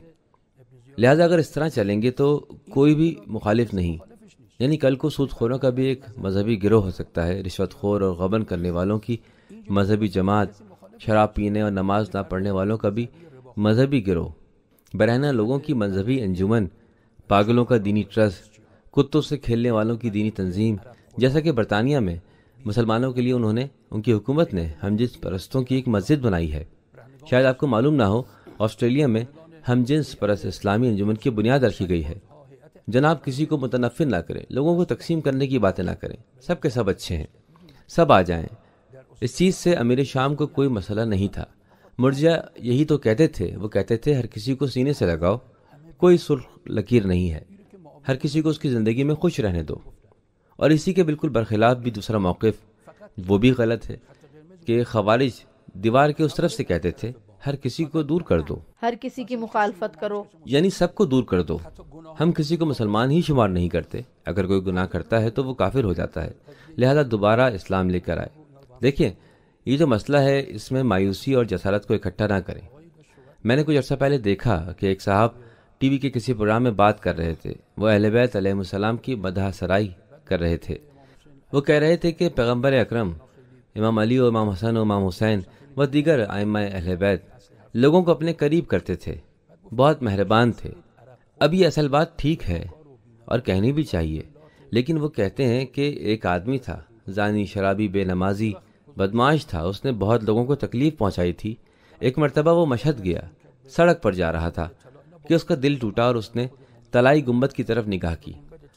لہذا اگر اس طرح چلیں گے تو کوئی بھی مخالف نہیں، یعنی کل کو سود خوروں کا بھی ایک مذہبی گروہ ہو سکتا ہے، رشوت خور اور غبن کرنے والوں کی مذہبی جماعت، شراب پینے اور نماز نہ پڑھنے والوں کا بھی مذہبی گروہ، برہنہ لوگوں کی مذہبی انجمن، پاگلوں کا دینی ٹرسٹ، کتوں سے کھیلنے والوں کی دینی تنظیم، جیسا کہ برطانیہ میں مسلمانوں کے لیے ان کی حکومت نے ہم جنس پرستوں کی ایک مسجد بنائی ہے۔ شاید آپ کو معلوم نہ ہو، آسٹریلیا میں ہم جنس پرست اسلامی انجمن کی بنیاد رکھی گئی ہے۔ جناب کسی کو متنفر نہ کریں، لوگوں کو تقسیم کرنے کی باتیں نہ کریں، سب کے سب اچھے ہیں، سب آ جائیں۔ اس چیز سے امیر شام کو کوئی مسئلہ نہیں تھا۔ مرجع یہی تو کہتے تھے، وہ کہتے تھے ہر کسی کو سینے سے لگاؤ، کوئی سرخ لکیر نہیں ہے، ہر کسی کو اس کی زندگی میں خوش رہنے دو۔ اور اسی کے بالکل برخلاف بھی دوسرا موقف، وہ بھی غلط ہے، کہ خوارج دیوار کے اس طرف سے کہتے تھے ہر کسی کو دور کر دو، ہر کسی کی مخالفت کرو، یعنی سب کو دور کر دو۔ ہم کسی کو مسلمان ہی شمار نہیں کرتے، اگر کوئی گناہ کرتا ہے تو وہ کافر ہو جاتا ہے، لہذا دوبارہ اسلام لے کر آئے۔ دیکھیں، یہ جو مسئلہ ہے اس میں مایوسی اور جسارت کو اکٹھا نہ کریں۔ میں نے کچھ عرصہ پہلے دیکھا کہ ایک صاحب ٹی وی کے کسی پروگرام میں بات کر رہے تھے۔ وہ اہل بیت علیہ السلام کی مدح سرائی کر رہے تھے۔ وہ کہہ رہے تھے کہ پیغمبر اکرم، امام علی و امام حسن و امام حسین و دیگر ائمہ اہل بیت لوگوں کو اپنے قریب کرتے تھے، بہت مہربان تھے۔ اب یہ اصل بات ٹھیک ہے اور کہنی بھی چاہیے، لیکن وہ کہتے ہیں کہ ایک آدمی تھا، زانی، شرابی، بے نمازی، بدمعاش تھا، اس نے بہت لوگوں کو تکلیف پہنچائی تھی۔ ایک مرتبہ وہ مشہد گیا، سڑک پر جا رہا تھا کہ اس کا دل ٹوٹا اور اس نے طلائی گنبد کی طرف نگاہ کی۔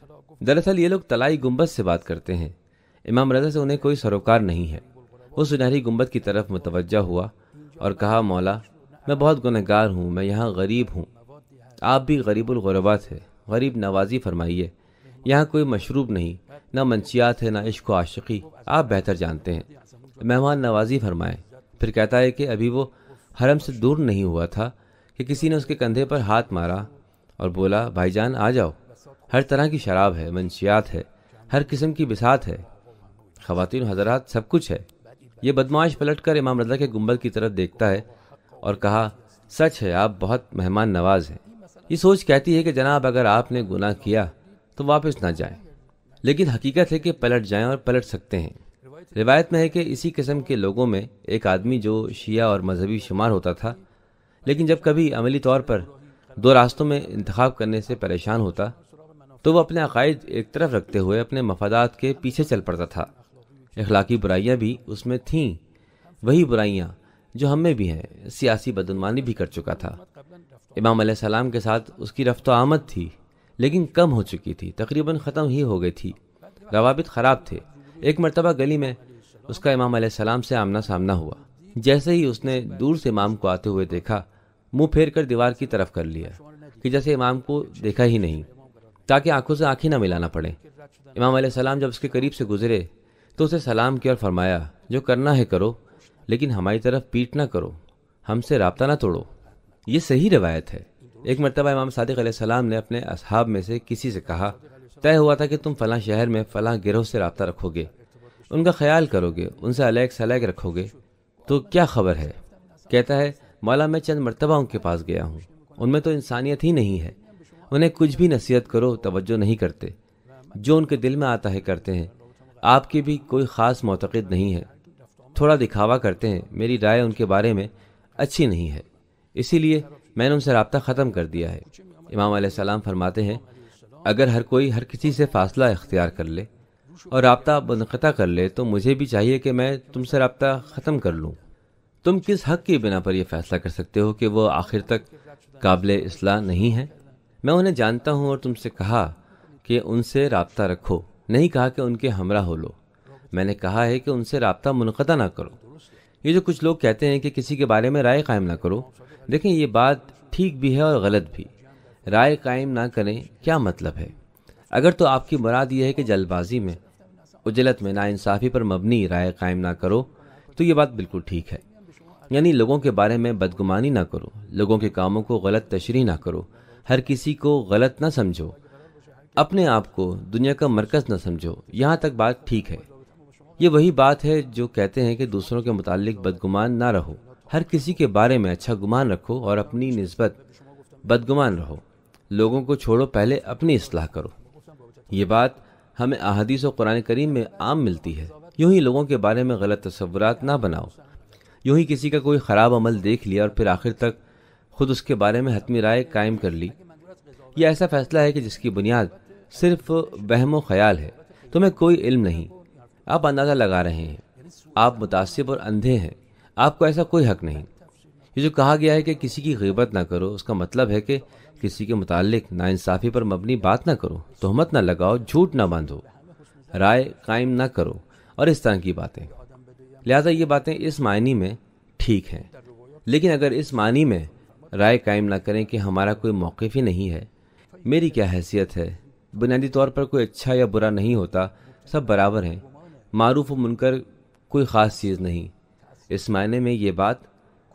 دراصل یہ لوگ طلائی گنبد سے بات کرتے ہیں، امام رضا سے انہیں کوئی سروکار نہیں ہے۔ وہ سنہری گنبد کی طرف متوجہ ہوا اور کہا، مولا، میں بہت گنہگار ہوں، میں یہاں غریب ہوں، آپ بھی غریب الغربا تھے، غریب نوازی فرمائیے۔ یہاں کوئی مشروب نہیں، نہ منشیات ہے، نہ عشق و عاشقی، آپ بہتر جانتے ہیں، مہمان نوازی فرمائیں۔ پھر کہتا ہے کہ ابھی وہ حرم سے دور نہیں ہوا تھا کہ کسی نے اس کے کندھے پر ہاتھ مارا اور بولا، بھائی جان آ جاؤ، ہر طرح کی شراب ہے، منشیات ہے، ہر قسم کی بساط ہے، خواتین و حضرات، سب کچھ ہے۔ یہ بدمعاش پلٹ کر امام رضا کے گنبد کی طرف دیکھتا ہے اور کہا، سچ ہے، آپ بہت مہمان نواز ہیں۔ یہ سوچ کہتی ہے کہ جناب، اگر آپ نے گناہ کیا تو واپس نہ جائیں، لیکن حقیقت ہے کہ پلٹ جائیں اور پلٹ سکتے ہیں۔ روایت میں ہے کہ اسی قسم کے لوگوں میں ایک آدمی جو شیعہ اور مذہبی شمار ہوتا تھا، لیکن جب کبھی عملی طور پر دو راستوں میں انتخاب کرنے سے پریشان ہوتا تو وہ اپنے عقائد ایک طرف رکھتے ہوئے اپنے مفادات کے پیچھے چل پڑتا تھا۔ اخلاقی برائیاں بھی اس میں تھیں، وہی برائیاں جو ہم میں بھی ہیں۔ سیاسی بدعنوانی بھی کر چکا تھا۔ امام علیہ السلام کے ساتھ اس کی رفت و آمد تھی، لیکن کم ہو چکی تھی، تقریباً ختم ہی ہو گئی تھی۔ روابط خراب تھے۔ ایک مرتبہ گلی میں اس کا امام علیہ السلام سے آمنا سامنا ہوا۔ جیسے ہی اس نے دور سے امام کو آتے ہوئے دیکھا، منہ پھیر کر دیوار کی طرف کر لیا کہ جیسے امام کو دیکھا ہی نہیں، تاکہ آنکھوں سے آنکھیں نہ ملانا پڑے۔ امام علیہ السلام جب اس کے قریب سے گزرے تو اسے سلام کیا اور فرمایا، جو کرنا ہے کرو، لیکن ہماری طرف پیٹ نہ کرو، ہم سے رابطہ نہ توڑو۔ یہ صحیح روایت ہے۔ ایک مرتبہ امام صادق علیہ السلام نے اپنے اصحاب میں سے کسی سے کہا، طے ہوا تھا کہ تم فلاں شہر میں فلاں گروہ سے رابطہ رکھو گے، ان کا خیال کرو گے، ان سے علیگ سلیگ رکھو گے، تو کیا خبر ہے؟ کہتا ہے، مولا، میں چند مرتبہ ان کے پاس گیا ہوں، ان میں تو انسانیت ہی نہیں ہے، انہیں کچھ بھی نصیحت کرو توجہ نہیں کرتے، جو ان کے دل میں آتا ہے کرتے ہیں، آپ کے بھی کوئی خاص معتقد نہیں ہے، تھوڑا دکھاوا کرتے ہیں، میری رائے ان کے بارے میں اچھی نہیں ہے، اسی لیے میں نے ان سے رابطہ ختم کر دیا ہے۔ امام علیہ السلام فرماتے ہیں، اگر ہر کوئی ہر کسی سے فاصلہ اختیار کر لے اور رابطہ منقطع کر لے تو مجھے بھی چاہیے کہ میں تم سے رابطہ ختم کر لوں۔ تم کس حق کی بنا پر یہ فیصلہ کر سکتے ہو کہ وہ آخر تک قابل اصلاح نہیں ہے؟ میں انہیں جانتا ہوں اور تم سے کہا کہ ان سے رابطہ رکھو، نہیں کہا کہ ان کے ہمراہ ہو لو۔ میں نے کہا ہے کہ ان سے رابطہ منقطع نہ کرو۔ یہ جو کچھ لوگ کہتے ہیں کہ کسی کے بارے میں رائے قائم نہ کرو، دیکھیں یہ بات ٹھیک بھی ہے اور غلط بھی۔ رائے قائم نہ کریں کیا مطلب ہے؟ اگر تو آپ کی مراد یہ ہے کہ جلد بازی میں، عجلت میں، ناانصافی پر مبنی رائے قائم نہ کرو، تو یہ بات بالکل ٹھیک ہے۔ یعنی لوگوں کے بارے میں بدگمانی نہ کرو، لوگوں کے کاموں کو غلط تشریح نہ کرو، ہر کسی کو غلط نہ سمجھو، اپنے آپ کو دنیا کا مرکز نہ سمجھو، یہاں تک بات ٹھیک ہے۔ یہ وہی بات ہے جو کہتے ہیں کہ دوسروں کے متعلق بدگمان نہ رہو، ہر کسی کے بارے میں اچھا گمان رکھو اور اپنی نسبت بدگمان رہو، لوگوں کو چھوڑو، پہلے اپنی اصلاح کرو۔ یہ بات ہمیں احادیث و قرآن کریم میں عام ملتی ہے۔ یوں ہی لوگوں کے بارے میں غلط تصورات نہ بناؤ، یوں ہی کسی کا کوئی خراب عمل دیکھ لیا اور پھر آخر تک خود اس کے بارے میں حتمی رائے قائم کر لی۔ یہ ایسا فیصلہ ہے کہ جس کی بنیاد صرف وہم و خیال ہے، تمہیں کوئی علم نہیں، آپ اندازہ لگا رہے ہیں، آپ متعصب اور اندھے ہیں، آپ کو ایسا کوئی حق نہیں۔ یہ جو کہا گیا ہے کہ کسی کی غیبت نہ کرو، اس کا مطلب ہے کہ کسی کے متعلق ناانصافی پر مبنی بات نہ کرو، تہمت نہ لگاؤ، جھوٹ نہ باندھو، رائے قائم نہ کرو اور اس طرح کی باتیں۔ لہذا یہ باتیں اس معنی میں ٹھیک ہیں، لیکن اگر اس معنی میں رائے قائم نہ کریں کہ ہمارا کوئی موقف ہی نہیں ہے، میری کیا حیثیت ہے، بنیادی طور پر کوئی اچھا یا برا نہیں ہوتا، سب برابر ہیں، معروف و منکر کوئی خاص چیز نہیں، اس معنی میں یہ بات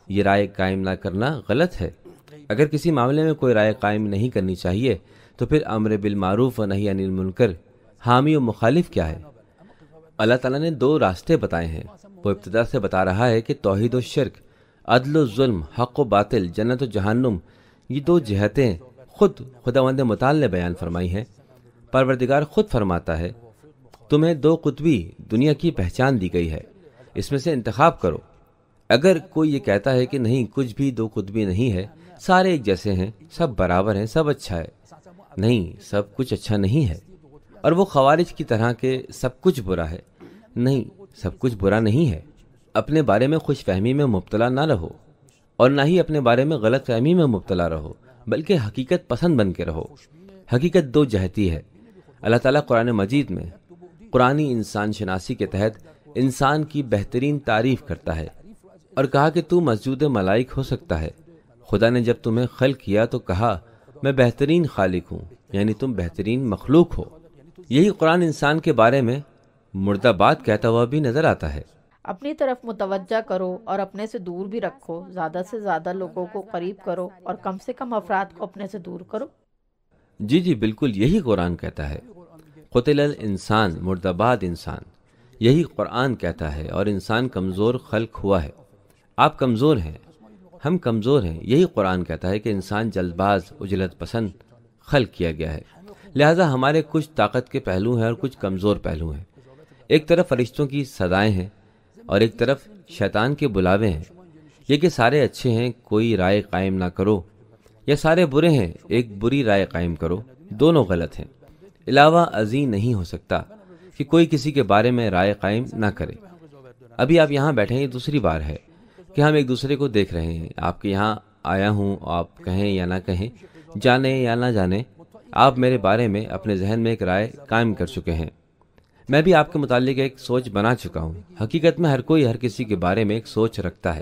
یہ رائے قائم نہ کرنا غلط ہے۔ اگر کسی معاملے میں کوئی رائے قائم نہیں کرنی چاہیے تو پھر امر بالمعروف و نہی عن المنکر، حامی و مخالف کیا ہے؟ اللہ تعالیٰ نے 2 راستے بتائے ہیں۔ وہ ابتدا سے بتا رہا ہے کہ توحید و شرک، عدل و ظلم، حق و باطل، جنت و جہنم، یہ 2 جہتیں خود خداوند متعال نے بیان فرمائی ہیں۔ پروردگار خود فرماتا ہے تمہیں 2 قطبی دنیا کی پہچان دی گئی ہے، اس میں سے انتخاب کرو۔ اگر کوئی یہ کہتا ہے کہ نہیں، کچھ بھی 2 قطبی نہیں ہے، سارے ایک جیسے ہیں، سب برابر ہیں، سب اچھا ہے، نہیں، سب کچھ اچھا نہیں ہے، اور وہ خوارج کی طرح کہ سب کچھ برا ہے، نہیں، سب کچھ برا نہیں ہے۔ اپنے بارے میں خوش فہمی میں مبتلا نہ رہو، اور نہ ہی اپنے بارے میں غلط فہمی میں مبتلا رہو، بلکہ حقیقت پسند بن کے رہو۔ حقیقت 2 جہتی ہے۔ اللہ تعالیٰ قرآن مجید میں قرآنی انسان شناسی کے تحت انسان کی بہترین تعریف کرتا ہے اور کہا کہ تو مسجود ملائک ہو سکتا ہے۔ خدا نے جب تمہیں خلق کیا تو کہا میں بہترین خالق ہوں، یعنی تم بہترین مخلوق ہو۔ یہی قرآن انسان کے بارے میں مردہ بات کہتا ہوا بھی نظر آتا ہے۔ اپنی طرف متوجہ کرو اور اپنے سے دور بھی رکھو، زیادہ سے زیادہ لوگوں کو قریب کرو اور کم سے کم افراد کو اپنے سے دور کرو۔ جی بالکل یہی قرآن کہتا ہے۔ قتل الانسان، مردہ باد انسان، یہی قرآن کہتا ہے، اور انسان کمزور خلق ہوا ہے۔ آپ کمزور ہیں، ہم کمزور ہیں۔ یہی قرآن کہتا ہے کہ انسان جلد باز، عجلت پسند خلق کیا گیا ہے، لہذا ہمارے کچھ طاقت کے پہلو ہیں اور کچھ کمزور پہلو ہیں۔ ایک طرف فرشتوں کی صدائیں ہیں اور ایک طرف شیطان کے بلاوے ہیں۔ یہ کہ سارے اچھے ہیں، کوئی رائے قائم نہ کرو، یا سارے برے ہیں، ایک بری رائے قائم کرو، دونوں غلط ہیں۔ علاوہ ازیں نہیں ہو سکتا کہ کوئی کسی کے بارے میں رائے قائم نہ کرے۔ ابھی آپ یہاں بیٹھے ہیں، یہ دوسری بار ہے کہ ہم ایک دوسرے کو دیکھ رہے ہیں۔ آپ کے یہاں آیا ہوں، آپ کہیں یا نہ کہیں، جانیں یا نہ جانیں، آپ میرے بارے میں اپنے ذہن میں ایک رائے قائم کر چکے ہیں۔ میں بھی آپ کے متعلق ایک سوچ بنا چکا ہوں۔ حقیقت میں ہر کوئی ہر کسی کے بارے میں ایک سوچ رکھتا ہے،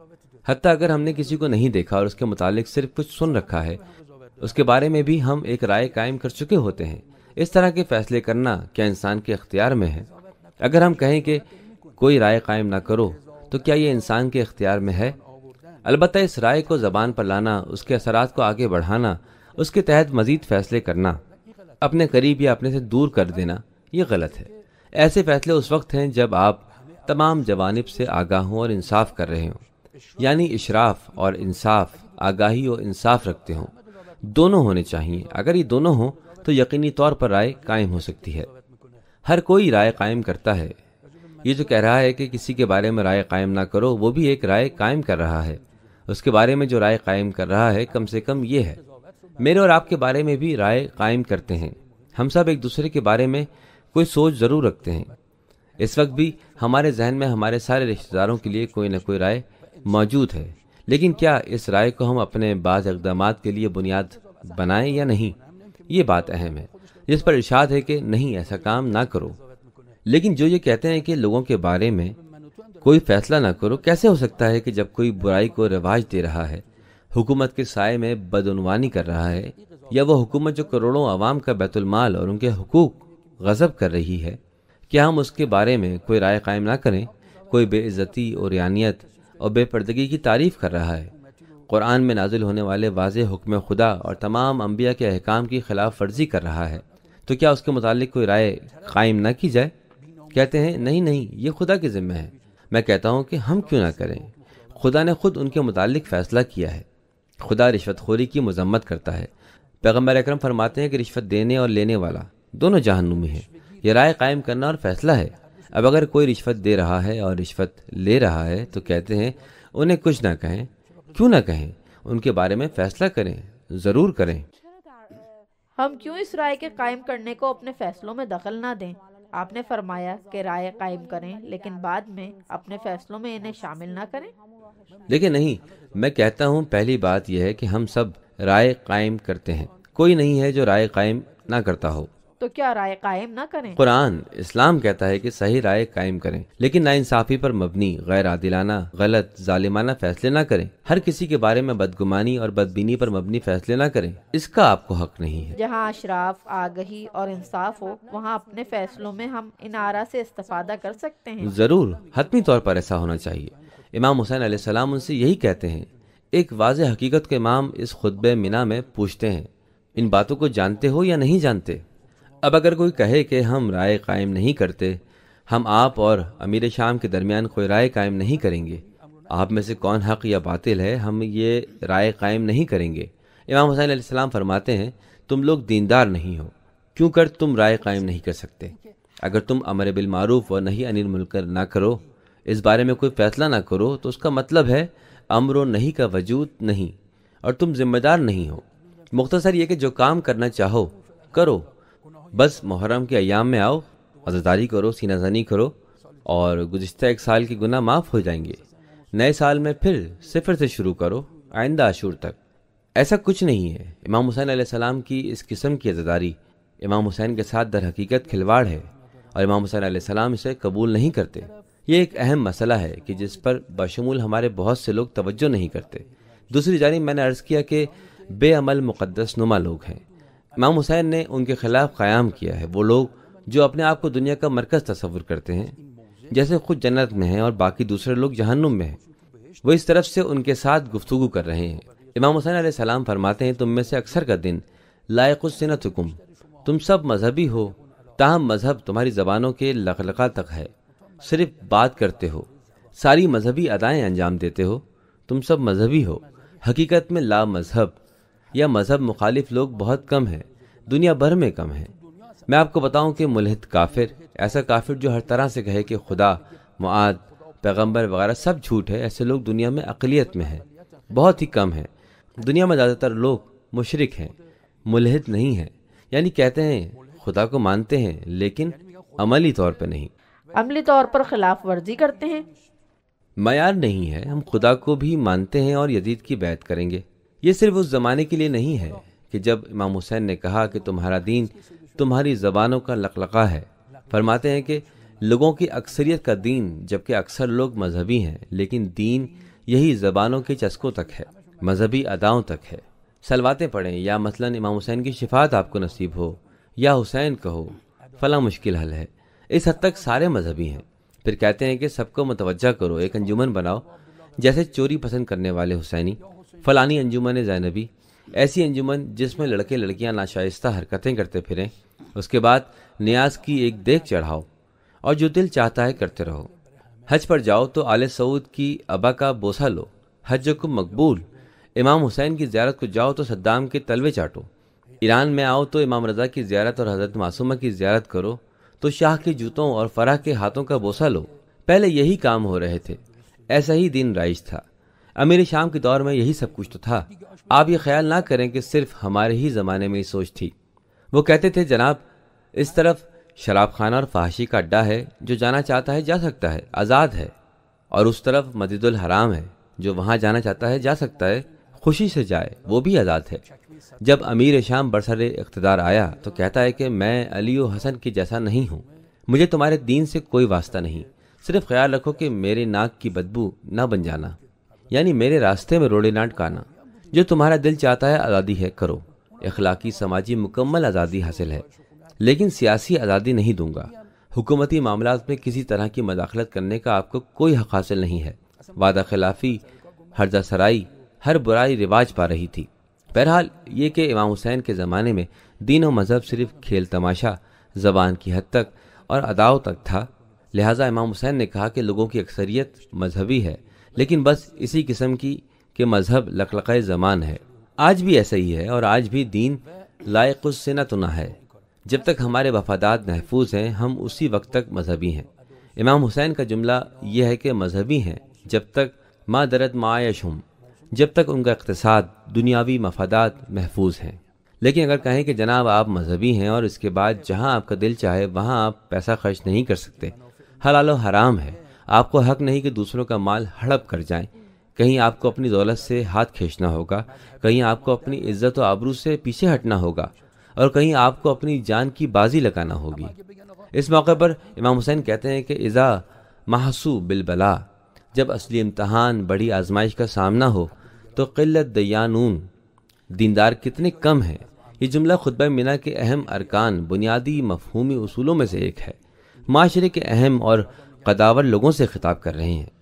حتیٰ اگر ہم نے کسی کو نہیں دیکھا اور اس کے متعلق صرف کچھ سن رکھا ہے، اس کے بارے میں بھی ہم ایک رائے قائم کر چکے ہوتے ہیں۔ اس طرح کے فیصلے کرنا کیا انسان کے اختیار میں ہے؟ اگر ہم کہیں کہ کوئی رائے قائم نہ کرو تو کیا یہ انسان کے اختیار میں ہے؟ البتہ اس رائے کو زبان پر لانا، اس کے اثرات کو آگے بڑھانا، اس کے تحت مزید فیصلے کرنا، اپنے قریب یا اپنے سے دور کر دینا، یہ غلط ہے۔ ایسے فیصلے اس وقت ہیں جب آپ تمام جوانب سے آگاہ ہوں اور انصاف کر رہے ہوں، یعنی اشراف اور انصاف، آگاہی و انصاف رکھتے ہوں، دونوں ہونے چاہیے۔ اگر یہ دونوں ہوں تو یقینی طور پر رائے قائم ہو سکتی ہے۔ ہر کوئی رائے قائم کرتا ہے۔ یہ جو کہہ رہا ہے کہ کسی کے بارے میں رائے قائم نہ کرو، وہ بھی ایک رائے قائم کر رہا ہے۔ اس کے بارے میں جو رائے قائم کر رہا ہے، کم سے کم یہ ہے، میرے اور آپ کے بارے میں بھی رائے قائم کرتے ہیں۔ ہم سب ایک دوسرے کے بارے میں کوئی سوچ ضرور رکھتے ہیں۔ اس وقت بھی ہمارے ذہن میں ہمارے سارے رشتہ داروں کے لیے کوئی نہ کوئی رائے موجود ہے، لیکن کیا اس رائے کو ہم اپنے بعض اقدامات کے لیے بنیاد بنائیں یا نہیں؟ یہ بات اہم ہے، جس پر ارشاد ہے کہ نہیں، ایسا کام نہ کرو۔ لیکن جو یہ کہتے ہیں کہ لوگوں کے بارے میں کوئی فیصلہ نہ کرو، کیسے ہو سکتا ہے کہ جب کوئی برائی کو رواج دے رہا ہے، حکومت کے سائے میں بدعنوانی کر رہا ہے، یا وہ حکومت جو کروڑوں عوام کا بیت المال اور ان کے حقوق غصب کر رہی ہے، کیا ہم اس کے بارے میں کوئی رائے قائم نہ کریں؟ کوئی بے عزتی اور عریانیت اور بے پردگی کی تعریف کر رہا ہے، قرآن میں نازل ہونے والے واضح حکم خدا اور تمام انبیاء کے احکام کی خلاف ورزی کر رہا ہے، تو کیا اس کے متعلق کوئی رائے قائم نہ کی جائے؟ کہتے ہیں نہیں، یہ خدا کے ذمہ ہے۔ میں کہتا ہوں کہ ہم کیوں نہ کریں؟ خدا نے خود ان کے متعلق فیصلہ کیا ہے۔ خدا رشوت خوری کی مذمت کرتا ہے۔ پیغمبر اکرم فرماتے ہیں کہ رشوت دینے اور لینے والا دونوں جہنمی ہیں۔ یہ رائے قائم کرنا اور فیصلہ ہے۔ اب اگر کوئی رشوت دے رہا ہے اور رشوت لے رہا ہے تو کہتے ہیں انہیں کچھ نہ کہیں۔ کیوں نہ کہیں؟ ان کے بارے میں فیصلہ کریں، ضرور کریں۔ ہم کیوں اس رائے کے قائم کرنے کو اپنے فیصلوں میں دخل نہ دیں؟ آپ نے فرمایا کہ رائے قائم کریں، لیکن بعد میں اپنے فیصلوں میں انہیں شامل نہ کریں۔ دیکھیں، نہیں، میں کہتا ہوں پہلی بات یہ ہے کہ ہم سب رائے قائم کرتے ہیں، کوئی نہیں ہے جو رائے قائم نہ کرتا ہو۔ تو کیا رائے قائم نہ کریں؟ قرآن اسلام کہتا ہے کہ صحیح رائے قائم کریں، لیکن ناانصافی پر مبنی، غیر عادلانہ، غلط، ظالمانہ فیصلے نہ کریں۔ ہر کسی کے بارے میں بدگمانی اور بدبینی پر مبنی فیصلے نہ کریں، اس کا آپ کو حق نہیں ہے۔ جہاں اشراف، آگہی اور انصاف ہو، وہاں اپنے فیصلوں میں ہم ان آراء سے استفادہ کر سکتے ہیں۔ ضرور، حتمی طور پر ایسا ہونا چاہیے۔ امام حسین علیہ السلام ان سے یہی کہتے ہیں۔ ایک واضح حقیقت کو امام اس خطبہ منا میں پوچھتے ہیں، ان باتوں کو جانتے ہو یا نہیں جانتے؟ اب اگر کوئی کہے کہ ہم رائے قائم نہیں کرتے، ہم آپ اور امیر شام کے درمیان کوئی رائے قائم نہیں کریں گے، آپ میں سے کون حق یا باطل ہے، ہم یہ رائے قائم نہیں کریں گے۔ امام حسین علیہ السلام فرماتے ہیں، تم لوگ دیندار نہیں ہو، کیوں کر تم رائے قائم نہیں کر سکتے؟ اگر تم امر بالمعروف و نہی عن المنکر نہ کرو، اس بارے میں کوئی فیصلہ نہ کرو، تو اس کا مطلب ہے امر و نہی کا وجود نہیں اور تم ذمہ دار نہیں ہو۔ مختصر یہ کہ جو کام کرنا چاہو کرو، بس محرم کے ایام میں آؤ، عزاداری کرو، سینہ زنی کرو، اور گزشتہ ایک سال کے گناہ معاف ہو جائیں گے۔ نئے سال میں پھر صفر سے شروع کرو، آئندہ عاشور تک۔ ایسا کچھ نہیں ہے۔ امام حسین علیہ السلام کی اس قسم کی عزاداری امام حسین کے ساتھ در حقیقت کھلواڑ ہے، اور امام حسین علیہ السلام اسے قبول نہیں کرتے۔ یہ ایک اہم مسئلہ ہے کہ جس پر بشمول ہمارے بہت سے لوگ توجہ نہیں کرتے۔ دوسری جانب میں نے عرض کیا کہ بے عمل مقدس نما لوگ ہیں۔ امام حسین نے ان کے خلاف قیام کیا ہے، وہ لوگ جو اپنے آپ کو دنیا کا مرکز تصور کرتے ہیں، جیسے خود جنت میں ہیں اور باقی دوسرے لوگ جہنم میں ہیں، وہ اس طرف سے ان کے ساتھ گفتگو کر رہے ہیں۔ امام حسین علیہ السلام فرماتے ہیں، تم میں سے اکثر کا دن لائق السنتکم، تم سب مذہبی ہو، تاہم مذہب تمہاری زبانوں کے لقلقہ تک ہے، صرف بات کرتے ہو، ساری مذہبی ادائیں انجام دیتے ہو، تم سب مذہبی ہو۔ حقیقت میں لا مذہب یا مذہب مخالف لوگ بہت کم ہیں، دنیا بھر میں کم ہیں۔ میں آپ کو بتاؤں کہ ملحد کافر، ایسا کافر جو ہر طرح سے کہے کہ خدا، معاد، پیغمبر وغیرہ سب جھوٹ ہے، ایسے لوگ دنیا میں اقلیت میں ہیں، بہت ہی کم ہیں۔ دنیا میں زیادہ تر لوگ مشرک ہیں، ملحد نہیں ہیں، یعنی کہتے ہیں خدا کو مانتے ہیں لیکن عملی طور پہ نہیں، عملی طور پر خلاف ورزی کرتے ہیں۔ معیار نہیں ہے، ہم خدا کو بھی مانتے ہیں اور یزید کی بیعت کریں گے۔ یہ صرف اس زمانے کے لیے نہیں ہے کہ جب امام حسین نے کہا کہ تمہارا دین تمہاری زبانوں کا لقلقہ ہے۔ فرماتے ہیں کہ لوگوں کی اکثریت کا دین، جبکہ اکثر لوگ مذہبی ہیں، لیکن دین یہی زبانوں کے چسکوں تک ہے، مذہبی اداؤں تک ہے۔ صلواتیں پڑھیں، یا مثلا امام حسین کی شفاعت آپ کو نصیب ہو، یا حسین کہو، فلاں مشکل حل ہے۔ اس حد تک سارے مذہبی ہیں۔ پھر کہتے ہیں کہ سب کو متوجہ کرو، ایک انجمن بناؤ، جیسے چوری پسند کرنے والے حسینی، فلانی انجمن زینبی، ایسی انجمن جس میں لڑکے لڑکیاں ناشائستہ حرکتیں کرتے پھریں۔ اس کے بعد نیاز کی ایک دیگ چڑھاؤ اور جو دل چاہتا ہے کرتے رہو۔ حج پر جاؤ تو آل سعود کی ابا کا بوسہ لو، حجکم مقبول۔ امام حسین کی زیارت کو جاؤ تو صدام کے تلوے چاٹو۔ ایران میں آؤ تو امام رضا کی زیارت اور حضرت معصومہ کی زیارت کرو تو شاہ کے جوتوں اور فرح کے ہاتھوں کا بوسہ لو۔ پہلے یہی کام ہو رہے تھے، ایسا ہی دین رائج تھا۔ امیر شام کے دور میں یہی سب کچھ تو تھا۔ آپ یہ خیال نہ کریں کہ صرف ہمارے ہی زمانے میں یہ سوچ تھی۔ وہ کہتے تھے جناب اس طرف شراب خانہ اور فحاشی کا اڈا ہے، جو جانا چاہتا ہے جا سکتا ہے، آزاد ہے، اور اس طرف مسجد الحرام ہے، جو وہاں جانا چاہتا ہے جا سکتا ہے، خوشی سے جائے، وہ بھی آزاد ہے۔ جب امیر شام برسر اقتدار آیا تو کہتا ہے کہ میں علی و حسن کی جیسا نہیں ہوں، مجھے تمہارے دین سے کوئی واسطہ نہیں، صرف خیال رکھو کہ میرے ناک کی بدبو نہ بن جانا، یعنی میرے راستے میں روڑے نہ اٹکانا۔ جو تمہارا دل چاہتا ہے آزادی ہے، کرو، اخلاقی سماجی مکمل آزادی حاصل ہے، لیکن سیاسی آزادی نہیں دوں گا۔ حکومتی معاملات میں کسی طرح کی مداخلت کرنے کا آپ کو کوئی حق حاصل نہیں ہے۔ وعدہ خلافی، ہرزہ سرائی، ہر برائی رواج پا رہی تھی۔ بہرحال یہ کہ امام حسین کے زمانے میں دین و مذہب صرف کھیل تماشا، زبان کی حد تک اور اداؤں تک تھا، لہٰذا امام حسین نے کہا کہ لوگوں کی اکثریت مذہبی ہے، لیکن بس اسی قسم کی کہ مذہب لقلقہ زمان ہے۔ آج بھی ایسا ہی ہے، اور آج بھی دین لائق السنتنا ہے۔ جب تک ہمارے وفادات محفوظ ہیں ہم اسی وقت تک مذہبی ہیں۔ امام حسین کا جملہ یہ ہے کہ مذہبی ہیں جب تک ما درت معایشہم، جب تک ان کا اقتصاد، دنیاوی مفادات محفوظ ہیں۔ لیکن اگر کہیں کہ جناب آپ مذہبی ہیں اور اس کے بعد جہاں آپ کا دل چاہے وہاں آپ پیسہ خرچ نہیں کر سکتے، حلال و حرام ہے، آپ کو حق نہیں کہ دوسروں کا مال ہڑپ کر جائیں، کہیں آپ کو اپنی دولت سے ہاتھ کھینچنا ہوگا، کہیں آپ کو اپنی عزت و آبرو سے پیچھے ہٹنا ہوگا، اور کہیں آپ کو اپنی جان کی بازی لگانا ہوگی۔ اس موقع پر امام حسین کہتے ہیں کہ اذا محسو بالبلا، جب اصلی امتحان، بڑی آزمائش کا سامنا ہو تو قلت دیانون، دیندار کتنے کم ہیں۔ یہ جملہ خطبہ منا کے اہم ارکان، بنیادی مفہومی اصولوں میں سے ایک ہے۔ معاشرے کے اہم اور قداور لوگوں سے خطاب کر رہے ہیں۔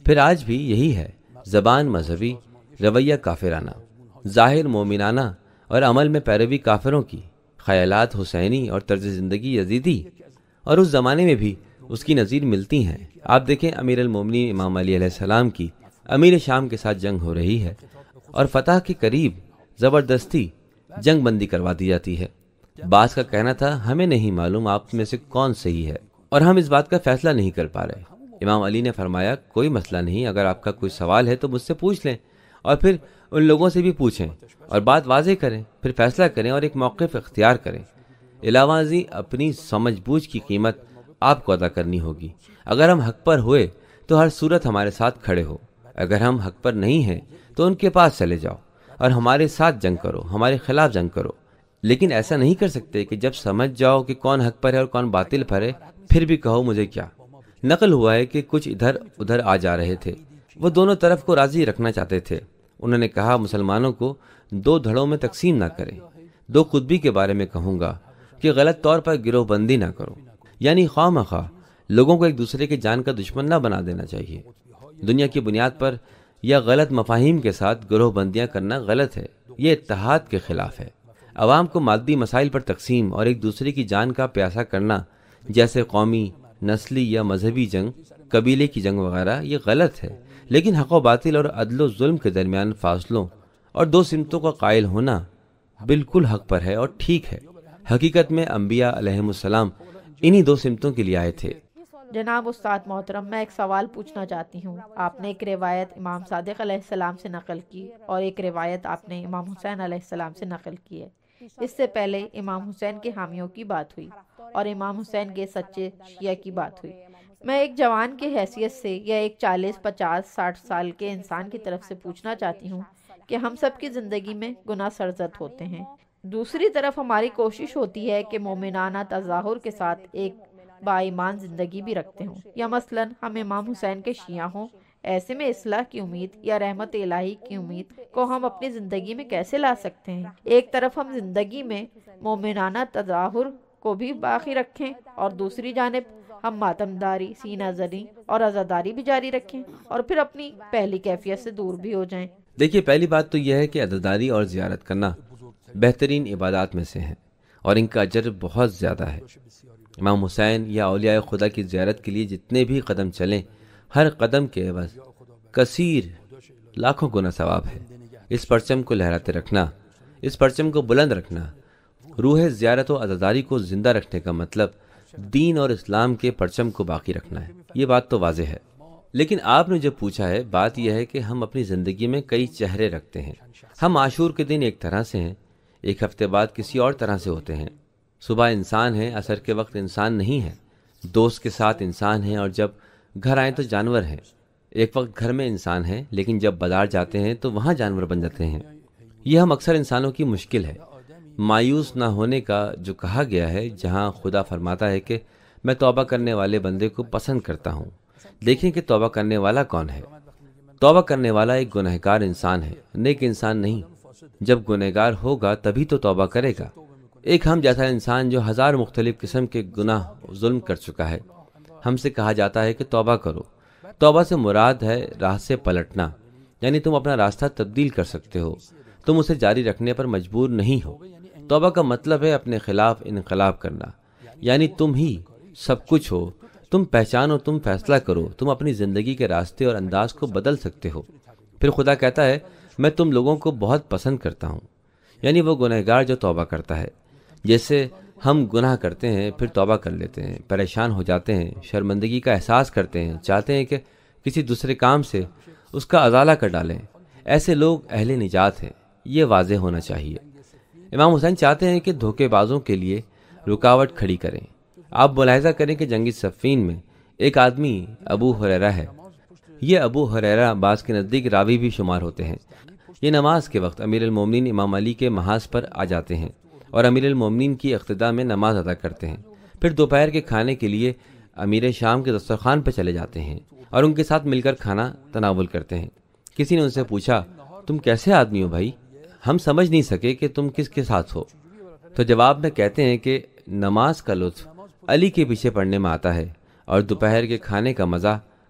پھر آج بھی یہی ہے، زبان مذہبی، رویہ کافرانہ، ظاہر مومنانہ اور عمل میں پیروی کافروں کی، خیالات حسینی اور طرز زندگی یزیدی، اور اس زمانے میں بھی اس کی نظیر ملتی ہیں۔ آپ دیکھیں امیر المومنین امام علی علیہ السلام کی امیر شام کے ساتھ جنگ ہو رہی ہے اور فتح کے قریب زبردستی جنگ بندی کروا دی جاتی ہے۔ بعض کا کہنا تھا ہمیں نہیں معلوم آپ میں سے کون صحیح ہے اور ہم اس بات کا فیصلہ نہیں کر پا رہے۔ امام علی نے فرمایا کوئی مسئلہ نہیں، اگر آپ کا کوئی سوال ہے تو مجھ سے پوچھ لیں اور پھر ان لوگوں سے بھی پوچھیں اور بات واضح کریں، پھر فیصلہ کریں اور ایک موقف اختیار کریں۔ علاوہ ازیں اپنی سمجھ بوجھ کی قیمت آپ کو ادا کرنی ہوگی۔ اگر ہم حق پر ہوئے تو ہر صورت ہمارے ساتھ کھڑے ہو، اگر ہم حق پر نہیں ہیں تو ان کے پاس چلے جاؤ اور ہمارے ساتھ جنگ کرو، ہمارے خلاف جنگ کرو۔ لیکن ایسا نہیں کر سکتے کہ جب سمجھ جاؤ کہ کون حق پر ہے اور کون باطل پر ہے پھر بھی کہو مجھے کیا۔ نقل ہوا ہے کہ کچھ ادھر ادھر آ جا رہے تھے، وہ دونوں طرف کو راضی رکھنا چاہتے تھے۔ انہوں نے کہا مسلمانوں کو دو دھڑوں میں تقسیم نہ کریں۔ دو قطبی کے بارے میں کہوں گا کہ غلط طور پر گروہ بندی نہ کرو، یعنی خواہ مخواہ لوگوں کو ایک دوسرے کی جان کا دشمن نہ بنا دینا چاہیے۔ دنیا کی بنیاد پر یا غلط مفاہیم کے ساتھ گروہ بندیاں کرنا غلط ہے، یہ اتحاد کے خلاف ہے۔ عوام کو مادی مسائل پر تقسیم اور ایک دوسرے کی جان کا پیاسا کرنا جیسے قومی، نسلی یا مذہبی جنگ، قبیلے کی جنگ وغیرہ یہ غلط ہے۔ لیکن حق و باطل اور عدل و ظلم کے درمیان فاصلوں اور دو سمتوں کا قائل ہونا بالکل حق پر ہے اور ٹھیک ہے۔ حقیقت میں انبیاء علیہم السلام انہی دو سمتوں کے لیے آئے تھے۔ جناب استاد محترم، میں ایک سوال پوچھنا چاہتی ہوں۔ آپ نے ایک روایت امام صادق علیہ السلام سے نقل کی اور ایک روایت آپ نے امام حسین علیہ السلام سے نقل کی ہے۔ اس سے پہلے امام حسین کے حامیوں کی بات ہوئی اور امام حسین کے سچے شیعہ کی بات ہوئی۔ میں ایک جوان کی حیثیت سے یا ایک 40، 50، 60 سال کے انسان کی طرف سے پوچھنا چاہتی ہوں کہ ہم سب کی زندگی میں گناہ سرزد ہوتے ہیں۔ دوسری طرف ہماری کوشش ہوتی ہے کہ مومنانہ تظاہر کے ساتھ ایک با ایمان زندگی بھی رکھتے ہوں، یا مثلا ہم امام حسین کے شیعہ ہوں۔ ایسے میں اصلاح کی امید یا رحمت الہی کی امید کو ہم اپنی زندگی میں کیسے لا سکتے ہیں؟ ایک طرف ہم زندگی میں مومنانہ تظاہر کو بھی باقی رکھیں اور دوسری جانب ہم ماتمداری، سینہ زنی اور عزاداری بھی جاری رکھیں اور پھر اپنی پہلی کیفیت سے دور بھی ہو جائیں۔ دیکھیے پہلی بات تو یہ ہے کہ عزاداری اور زیارت کرنا بہترین عبادات میں سے ہیں اور ان کا اجر بہت زیادہ ہے۔ امام حسین یا اولیاء خدا کی زیارت کے لیے جتنے بھی قدم چلیں، ہر قدم کے عوض کثیر لاکھوں گنا ثواب ہے۔ اس پرچم کو لہراتے رکھنا، اس پرچم کو بلند رکھنا، روح زیارت و عزاداری کو زندہ رکھنے کا مطلب دین اور اسلام کے پرچم کو باقی رکھنا ہے۔ یہ بات تو واضح ہے۔ لیکن آپ نے جو پوچھا ہے، بات یہ ہے کہ ہم اپنی زندگی میں کئی چہرے رکھتے ہیں۔ ہم عاشور کے دن ایک طرح سے ہیں، ایک ہفتے بعد کسی اور طرح سے ہوتے ہیں۔ صبح انسان ہیں، عصر کے وقت انسان نہیں ہے، دوست کے ساتھ انسان ہیں اور جب گھر آئیں تو جانور ہیں۔ ایک وقت گھر میں انسان ہیں لیکن جب بازار جاتے ہیں تو وہاں جانور بن جاتے ہیں۔ یہ ہم اکثر انسانوں کی مشکل ہے۔ مایوس نہ ہونے کا جو کہا گیا ہے، جہاں خدا فرماتا ہے کہ میں توبہ کرنے والے بندے کو پسند کرتا ہوں۔ دیکھیں کہ توبہ کرنے والا کون ہے۔ توبہ کرنے والا ایک گنہگار انسان ہے، نیک انسان نہیں۔ جب گنہگار ہوگا تبھی تو توبہ کرے گا۔ ایک ہم جیسا انسان جو ہزار مختلف قسم کے گناہ ظلم کر چکا ہے، ہم سے کہا جاتا ہے کہ توبہ کرو۔ توبہ سے مراد ہے راہ سے پلٹنا، یعنی تم اپنا راستہ تبدیل کر سکتے ہو، تم اسے جاری رکھنے پر مجبور نہیں ہو۔ توبہ کا مطلب ہے اپنے خلاف انقلاب کرنا، یعنی تم ہی سب کچھ ہو، تم پہچانو، تم فیصلہ کرو، تم اپنی زندگی کے راستے اور انداز کو بدل سکتے ہو۔ پھر خدا کہتا ہے میں تم لوگوں کو بہت پسند کرتا ہوں، یعنی وہ گنہگار جو توبہ کرتا ہے۔ جیسے ہم گناہ کرتے ہیں پھر توبہ کر لیتے ہیں، پریشان ہو جاتے ہیں، شرمندگی کا احساس کرتے ہیں، چاہتے ہیں کہ کسی دوسرے کام سے اس کا ازالہ کر ڈالیں، ایسے لوگ اہل نجات ہیں۔ یہ واضح ہونا چاہیے۔ امام حسین چاہتے ہیں کہ دھوکے بازوں کے لیے رکاوٹ کھڑی کریں۔ آپ ملاحظہ کریں کہ جنگی صفین میں ایک آدمی ابو ہریرہ ہے۔ یہ ابو ہریرہ بعض کے نزدیک راوی بھی شمار ہوتے ہیں۔ یہ نماز کے وقت امیر المومنین امام علی کے محاذ پر آ جاتے ہیں اور امیر المومنین کی اقتداء میں نماز ادا کرتے ہیں۔ پھر دوپہر کے کھانے کے لیے امیر شام کے دسترخوان پر چلے جاتے ہیں اور ان کے ساتھ مل کر کھانا تناول کرتے ہیں۔ کسی نے ان سے پوچھا تم کیسے آدمی ہو بھائی؟ ہم سمجھ نہیں سکے کہ تم کس کے ساتھ ہو۔ تو جواب میں کہتے ہیں کہ نماز کا لطف علی کے پیچھے پڑھنے میں آتا ہے اور دوپہر کے کھانے کا مزہ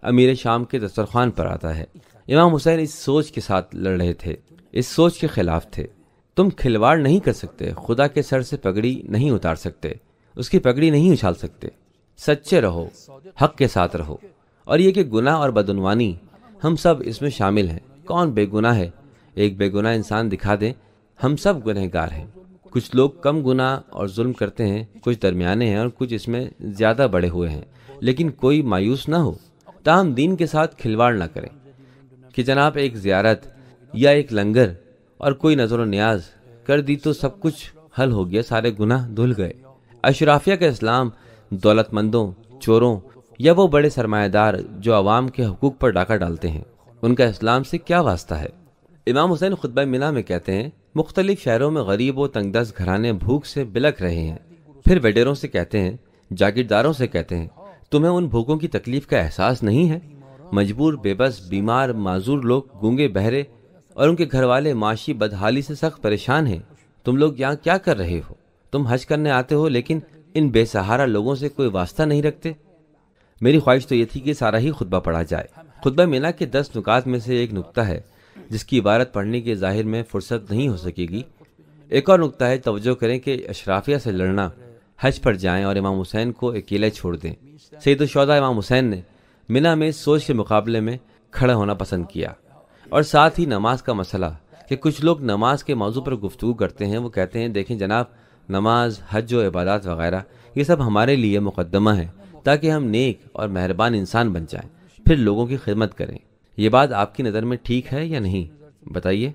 امیر شام کے دسترخوان پر آتا ہے۔ امام حسین اس سوچ کے ساتھ لڑ رہے تھے، اس سوچ کے خلاف تھے۔ تم کھلواڑ نہیں کر سکتے، خدا کے سر سے پگڑی نہیں اتار سکتے، اس کی پگڑی نہیں اچھال سکتے۔ سچے رہو، حق کے ساتھ رہو۔ اور یہ کہ گناہ اور بدعنوانی، ہم سب اس میں شامل ہیں۔ کون بے گناہ ہے؟ ایک بے گناہ انسان دکھا دیں، ہم سب گنہگار ہیں۔ کچھ لوگ کم گناہ اور ظلم کرتے ہیں، کچھ درمیانے ہیں اور کچھ اس میں زیادہ بڑے ہوئے ہیں، لیکن کوئی مایوس نہ ہو، تاہم دین کے ساتھ کھلواڑ نہ کریں کہ جناب ایک زیارت یا ایک لنگر اور کوئی نظر و نیاز کر دی تو سب کچھ حل ہو گیا، سارے گناہ دھل گئے۔ اشرافیہ کا اسلام دولت مندوں، چوروں یا وہ بڑے سرمایہ دار جو عوام کے حقوق پر ڈاکہ ڈالتے ہیں، ان کا اسلام سے کیا واسطہ ہے؟ امام حسین خطبہ منہ میں کہتے ہیں، مختلف شہروں میں غریب و تنگ دست گھرانے بھوک سے بلک رہے ہیں۔ پھر وڈیروں سے کہتے ہیں، جاگیرداروں سے کہتے ہیں، تمہیں ان بھوکوں کی تکلیف کا احساس نہیں ہے؟ مجبور، بے بس، بیمار، معذور لوگ، گونگے بہرے اور ان کے گھر والے معاشی بدحالی سے سخت پریشان ہیں۔ تم لوگ یہاں کیا کر رہے ہو؟ تم حج کرنے آتے ہو لیکن ان بے سہارا لوگوں سے کوئی واسطہ نہیں رکھتے۔ میری خواہش تو یہ تھی کہ سارا ہی خطبہ پڑھا جائے۔ خطبہ مینا کے 10 نکات میں سے ایک نکتہ ہے جس کی عبارت پڑھنے کے ظاہر میں فرصت نہیں ہو سکے گی۔ ایک اور نکتہ ہے، توجہ کریں کہ اشرافیہ سے لڑنا، حج پر جائیں اور امام حسین کو اکیلے چھوڑ دیں۔ سید الشہداء امام حسین نے منا میں سوچ کے مقابلے میں کھڑا ہونا پسند کیا، اور ساتھ ہی نماز کا مسئلہ کہ کچھ لوگ نماز کے موضوع پر گفتگو کرتے ہیں۔ وہ کہتے ہیں، دیکھیں جناب، نماز، حج و عبادات وغیرہ یہ سب ہمارے لیے مقدمہ ہے تاکہ ہم نیک اور مہربان انسان بن جائیں، پھر لوگوں کی خدمت کریں۔ یہ بات آپ کی نظر میں ٹھیک ہے یا نہیں؟ بتائیے۔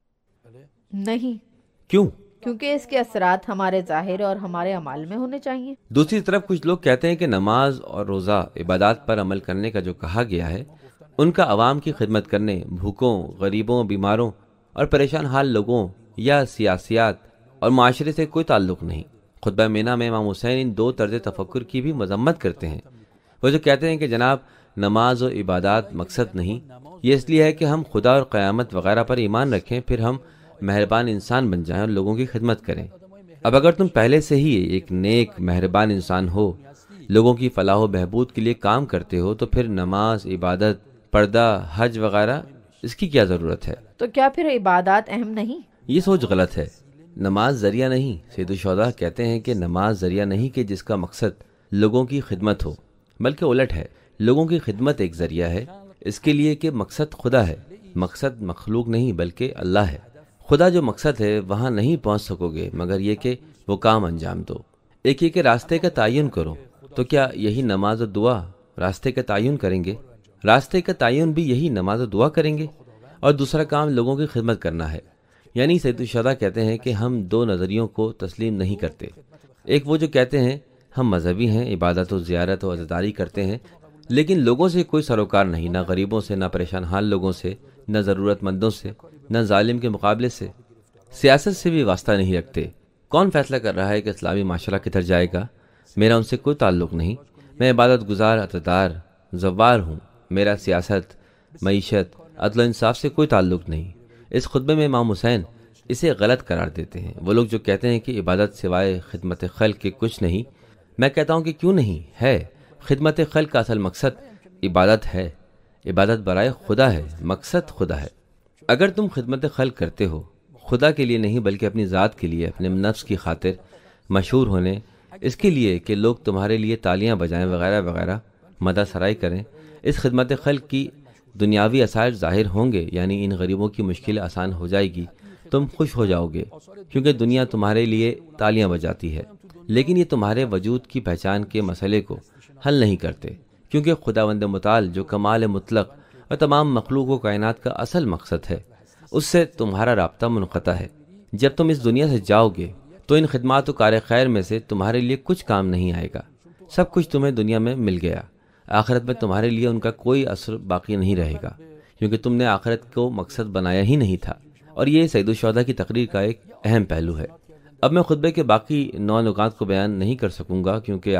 نہیں۔ کیوں؟ کیونکہ اس کے اثرات ہمارے ظاہر اور ہمارے عمل میں ہونے چاہیے۔ دوسری طرف کچھ لوگ کہتے ہیں کہ نماز اور روزہ، عبادات پر عمل کرنے کا جو کہا گیا ہے، ان کا عوام کی خدمت کرنے، بھوکوں، غریبوں، بیماروں اور پریشان حال لوگوں یا سیاسیات اور معاشرے سے کوئی تعلق نہیں۔ خطبہ مینا میں امام حسین ان دو طرز تفکر کی بھی مذمت کرتے ہیں۔ وہ جو کہتے ہیں کہ جناب نماز و عبادات مقصد نہیں، یہ اس لیے ہے کہ ہم خدا اور قیامت وغیرہ پر ایمان رکھیں، پھر ہم مہربان انسان بن جائیں اور لوگوں کی خدمت کریں۔ اب اگر تم پہلے سے ہی ایک نیک مہربان انسان ہو، لوگوں کی فلاح و بہبود کے لیے کام کرتے ہو، تو پھر نماز، عبادت، پردہ، حج وغیرہ اس کی کیا ضرورت ہے؟ تو کیا پھر عبادات اہم نہیں؟ یہ سوچ غلط ہے۔ نماز ذریعہ نہیں، سید الشہداء کہتے ہیں کہ نماز ذریعہ نہیں کہ جس کا مقصد لوگوں کی خدمت ہو، بلکہ الٹ ہے، لوگوں کی خدمت ایک ذریعہ ہے اس کے لیے کہ مقصد خدا ہے۔ مقصد مخلوق نہیں بلکہ اللہ ہے۔ خدا جو مقصد ہے وہاں نہیں پہنچ سکو گے مگر یہ کہ وہ کام انجام دو۔ ایک یہ کہ راستے کا تعین کرو، تو کیا یہی نماز و دعا راستے کا تعین کریں گے؟ راستے کا تعین بھی یہی نماز و دعا کریں گے؟ اور دوسرا کام لوگوں کی خدمت کرنا ہے۔ یعنی سید الشہداء کہتے ہیں کہ ہم دو نظریوں کو تسلیم نہیں کرتے۔ ایک وہ جو کہتے ہیں ہم مذہبی ہیں، عبادت و زیارت و عزاداری کرتے ہیں، لیکن لوگوں سے کوئی سروکار نہیں، نہ غریبوں سے، نہ پریشان حال لوگوں سے، نہ ضرورت مندوں سے، نہ ظالم کے مقابلے سے، سیاست سے بھی واسطہ نہیں رکھتے۔ کون فیصلہ کر رہا ہے کہ اسلامی معاشرہ کدھر جائے گا؟ میرا ان سے کوئی تعلق نہیں۔ میں عبادت گزار، عطادار، زوار ہوں۔ میرا سیاست، معیشت، عدل و انصاف سے کوئی تعلق نہیں۔ اس خطبے میں امام حسین اسے غلط قرار دیتے ہیں۔ وہ لوگ جو کہتے ہیں کہ عبادت سوائے خدمت خلق کے کچھ نہیں، میں کہتا ہوں کہ کیوں نہیں ہے۔ خدمت خلق کا اصل مقصد عبادت ہے، عبادت برائے خدا ہے، مقصد خدا ہے۔ اگر تم خدمت خلق کرتے ہو، خدا کے لیے نہیں بلکہ اپنی ذات کے لیے، اپنے نفس کی خاطر، مشہور ہونے، اس کے لیے کہ لوگ تمہارے لیے تالیاں بجائیں وغیرہ وغیرہ، مدح سرائی کریں، اس خدمت خلق کی دنیاوی اثار ظاہر ہوں گے، یعنی ان غریبوں کی مشکل آسان ہو جائے گی، تم خوش ہو جاؤ گے کیونکہ دنیا تمہارے لیے تالیاں بجاتی ہے، لیکن یہ تمہارے وجود کی پہچان کے مسئلے کو حل نہیں کرتے، کیونکہ خداوند متعال جو کمال مطلق اور تمام مخلوق و کائنات کا اصل مقصد ہے، اس سے تمہارا رابطہ منقطع ہے۔ جب تم اس دنیا سے جاؤ گے تو ان خدمات و کار خیر میں سے تمہارے لیے کچھ کام نہیں آئے گا۔ سب کچھ تمہیں دنیا میں مل گیا، آخرت میں تمہارے لیے ان کا کوئی اثر باقی نہیں رہے گا، کیونکہ تم نے آخرت کو مقصد بنایا ہی نہیں تھا۔ اور یہ سید الشہداء کی تقریر کا ایک اہم پہلو ہے۔ اب میں خطبے کے باقی 9 نکات کو بیان نہیں کر سکوں گا کیونکہ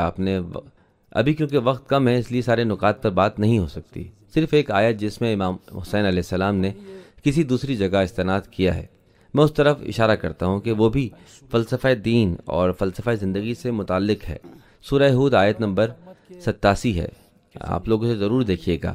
کیونکہ وقت کم ہے، اس لیے سارے نکات پر بات نہیں ہو سکتی۔ صرف ایک آیت جس میں امام حسین علیہ السلام نے کسی دوسری جگہ استناد کیا ہے، میں اس طرف اشارہ کرتا ہوں کہ وہ بھی فلسفہ دین اور فلسفہ زندگی سے متعلق ہے۔ سورہ ہود آیت نمبر 87 ہے، آپ لوگوں سے ضرور دیکھیے گا۔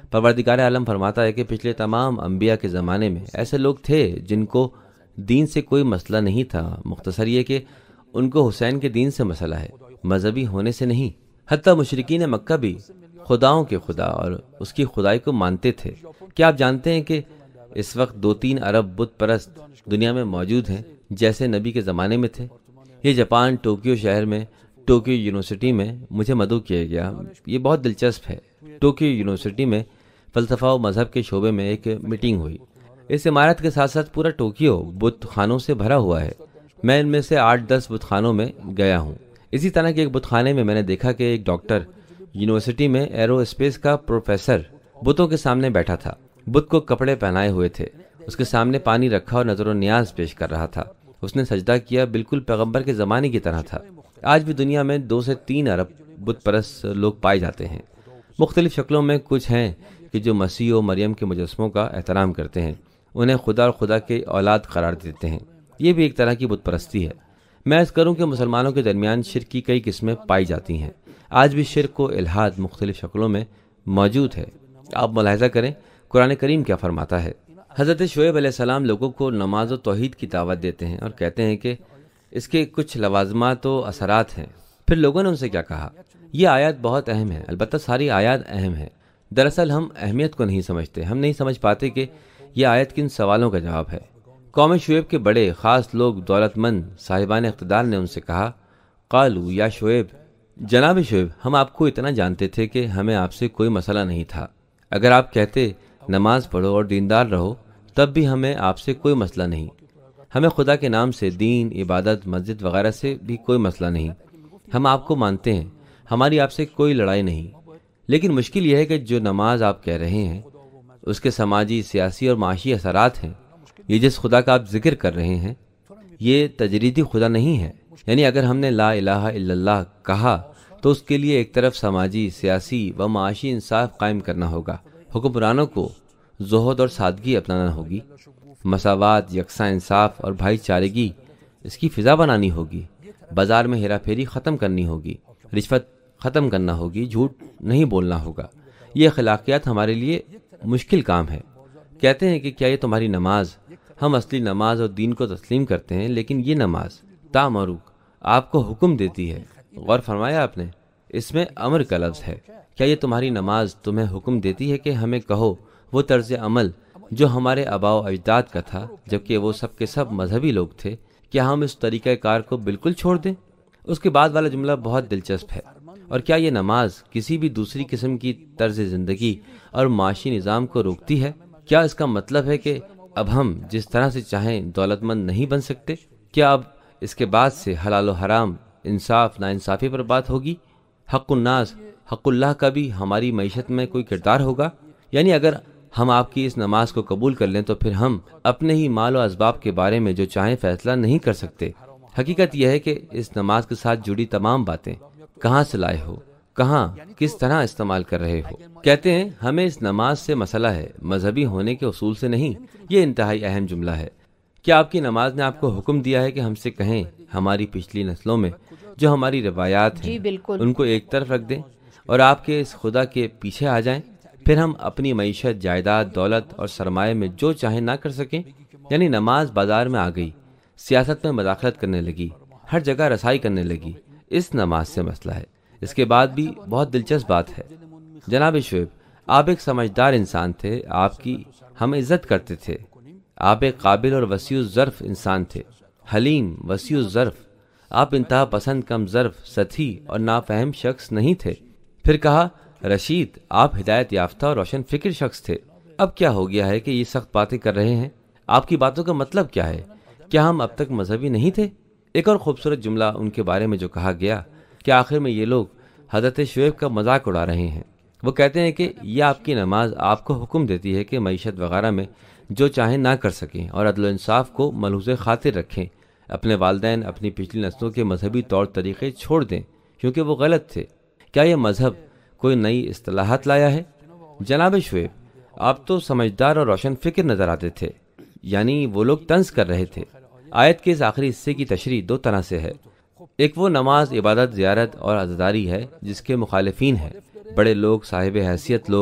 پروردگار عالم فرماتا ہے کہ پچھلے تمام انبیاء کے زمانے میں ایسے لوگ تھے جن کو دین سے کوئی مسئلہ نہیں تھا، مختصر یہ کہ ان کو حسین کے دین سے مسئلہ ہے، مذہبی ہونے سے نہیں۔ حتیٰ مشرکین مکہ بھی خداؤں کے خدا اور اس کی خدائی کو مانتے تھے۔ کیا آپ جانتے ہیں کہ اس وقت 2-3 ارب بت پرست دنیا میں موجود ہیں جیسے نبی کے زمانے میں تھے؟ یہ جاپان ٹوکیو شہر میں ٹوکیو یونیورسٹی میں مجھے مدعو کیا گیا۔ یہ بہت دلچسپ ہے۔ ٹوکیو یونیورسٹی میں فلسفہ و مذہب کے شعبے میں ایک میٹنگ ہوئی۔ اس عمارت کے ساتھ ساتھ پورا ٹوکیو بت خانوں سے بھرا ہوا ہے۔ میں ان میں سے 8-10 بت خانوں میں گیا ہوں۔ اسی طرح کے ایک بت خانے میں نے دیکھا کہ ایک ڈاکٹر یونیورسٹی میں ایرو اسپیس کا پروفیسر بتوں کے سامنے بیٹھا تھا۔ بت کو کپڑے پہنائے ہوئے تھے، اس کے سامنے پانی رکھا اور نظر و نیاز پیش کر رہا تھا۔ اس نے سجدہ کیا، بالکل پیغمبر کے زمانے کی طرح تھا۔ آج بھی دنیا میں 2 سے 3 ارب بت پرست لوگ پائے جاتے ہیں، مختلف شکلوں میں۔ کچھ ہیں کہ جو مسیح و مریم کے مجسموں کا احترام کرتے ہیں، انہیں خدا اور خدا کے اولاد قرار دیتے ہیں۔ یہ بھی ایک طرح کی بت پرستی ہے۔ میں عرض کروں کہ مسلمانوں کے درمیان شرک کی کئی قسمیں پائی جاتی ہیں۔ آج بھی شرک و الحاد مختلف شکلوں میں موجود ہے۔ آپ ملاحظہ کریں قرآن کریم کیا فرماتا ہے۔ حضرت شعیب علیہ السلام لوگوں کو نماز و توحید کی دعوت دیتے ہیں اور کہتے ہیں کہ اس کے کچھ لوازمات و اثرات ہیں۔ پھر لوگوں نے ان سے کیا کہا؟ یہ آیات بہت اہم ہے، البتہ ساری آیات اہم ہیں۔ دراصل ہم اہمیت کو نہیں سمجھتے، ہم نہیں سمجھ پاتے کہ یہ آیت کن سوالوں کا جواب ہے۔ قوم شعیب کے بڑے خاص لوگ دولت مند صاحبان اقتدار نے ان سے کہا، قالو یا شعیب، جناب شعیب، ہم آپ کو اتنا جانتے تھے کہ ہمیں آپ سے کوئی مسئلہ نہیں تھا۔ اگر آپ کہتے نماز پڑھو اور دیندار رہو تب بھی ہمیں آپ سے کوئی مسئلہ نہیں۔ ہمیں خدا کے نام سے دین، عبادت، مسجد وغیرہ سے بھی کوئی مسئلہ نہیں۔ ہم آپ کو مانتے ہیں، ہماری آپ سے کوئی لڑائی نہیں۔ لیکن مشکل یہ ہے کہ جو نماز آپ کہہ رہے ہیں اس کے سماجی، سیاسی اور معاشی اثرات ہیں۔ یہ جس خدا کا آپ ذکر کر رہے ہیں یہ تجریدی خدا نہیں ہے۔ یعنی اگر ہم نے لا الہ الا اللہ کہا تو اس کے لیے ایک طرف سماجی، سیاسی و معاشی انصاف قائم کرنا ہوگا، حکمرانوں کو زہد اور سادگی اپنانا ہوگی، مساوات، یکساں انصاف اور بھائی چارگی اس کی فضا بنانی ہوگی، بازار میں ہیرا پھیری ختم کرنی ہوگی، رشوت ختم کرنا ہوگی، جھوٹ نہیں بولنا ہوگا۔ یہ اخلاقیات ہمارے لیے مشکل کام ہے۔ کہتے ہیں کہ کیا یہ تمہاری نماز؟ ہم اصلی نماز اور دین کو تسلیم کرتے ہیں، لیکن یہ نماز تامرک آپ کو حکم دیتی ہے۔ غور فرمایا آپ نے، اس میں امر کا لفظ ہے۔ کیا یہ تمہاری نماز تمہیں حکم دیتی ہے کہ ہمیں کہو وہ طرز عمل جو ہمارے آباء و اجداد کا تھا جبکہ وہ سب کے سب مذہبی لوگ تھے، کیا ہم اس طریقہ کار کو بالکل چھوڑ دیں؟ اس کے بعد والا جملہ بہت دلچسپ ہے۔ اور کیا یہ نماز کسی بھی دوسری قسم کی طرز زندگی اور معاشی نظام کو روکتی ہے؟ کیا اس کا مطلب ہے کہ اب ہم جس طرح سے چاہیں دولت مند نہیں بن سکتے؟ کیا اب اس کے بعد سے حلال و حرام، انصاف ناانصافی پر بات ہوگی؟ حق الناس، حق اللہ کا بھی ہماری معیشت میں کوئی کردار ہوگا؟ یعنی اگر ہم آپ کی اس نماز کو قبول کر لیں تو پھر ہم اپنے ہی مال و اسباب کے بارے میں جو چاہیں فیصلہ نہیں کر سکتے۔ حقیقت یہ ہے کہ اس نماز کے ساتھ جڑی تمام باتیں کہاں سے لائے ہو، کہاں کس طرح استعمال کر رہے ہو۔ کہتے ہیں ہمیں اس نماز سے مسئلہ ہے، مذہبی ہونے کے اصول سے نہیں۔ یہ انتہائی اہم جملہ ہے۔ کیا آپ کی نماز نے آپ کو حکم دیا ہے کہ ہم سے کہیں ہماری پچھلی نسلوں میں جو ہماری روایات ہیں ان کو ایک طرف رکھ دیں اور آپ کے اس خدا کے پیچھے آ جائیں؟ پھر ہم اپنی معیشت، جائیداد، دولت اور سرمایہ میں جو چاہیں نہ کر سکیں؟ یعنی نماز بازار میں آ گئی، سیاست میں مداخلت کرنے لگی، ہر جگہ رسائی کرنے لگی۔ اس نماز سے مسئلہ ہے۔ اس کے بعد بھی بہت دلچسپ بات ہے۔ جناب شعیب، آپ ایک سمجھدار انسان تھے، آپ کی ہم عزت کرتے تھے۔ آپ ایک قابل اور وسیع الظرف انسان تھے، حلیم، وسیع الظرف۔ آپ انتہا پسند، کم ظرف، سطحی اور نافہم شخص نہیں تھے۔ پھر کہا رشید، آپ ہدایت یافتہ اور روشن فکر شخص تھے۔ اب کیا ہو گیا ہے کہ یہ سخت باتیں کر رہے ہیں؟ آپ کی باتوں کا مطلب کیا ہے؟ کیا ہم اب تک مذہبی نہیں تھے؟ ایک اور خوبصورت جملہ ان کے بارے میں جو کہا گیا کہ آخر میں یہ لوگ حضرت شعیب کا مذاق اڑا رہے ہیں۔ وہ کہتے ہیں کہ یہ آپ کی نماز آپ کو حکم دیتی ہے کہ معیشت وغیرہ میں جو چاہیں نہ کر سکیں اور عدل و انصاف کو ملحوظ خاطر رکھیں، اپنے والدین، اپنی پچھلی نسلوں کے مذہبی طور طریقے چھوڑ دیں کیونکہ وہ غلط تھے۔ کیا یہ مذہب کوئی نئی اصطلاحات لایا ہے؟ جناب شعیب، آپ تو سمجھدار اور روشن فکر نظر آتے تھے، یعنی وہ لوگ طنز کر رہے تھے۔ آیت کے اس آخری حصے کی تشریح 2 طرح سے ہے۔ ایک وہ نماز، عبادت، زیارت اور عزاداری ہے جس کے مخالفین ہیں، بڑے لوگ، صاحب حیثیت لوگ،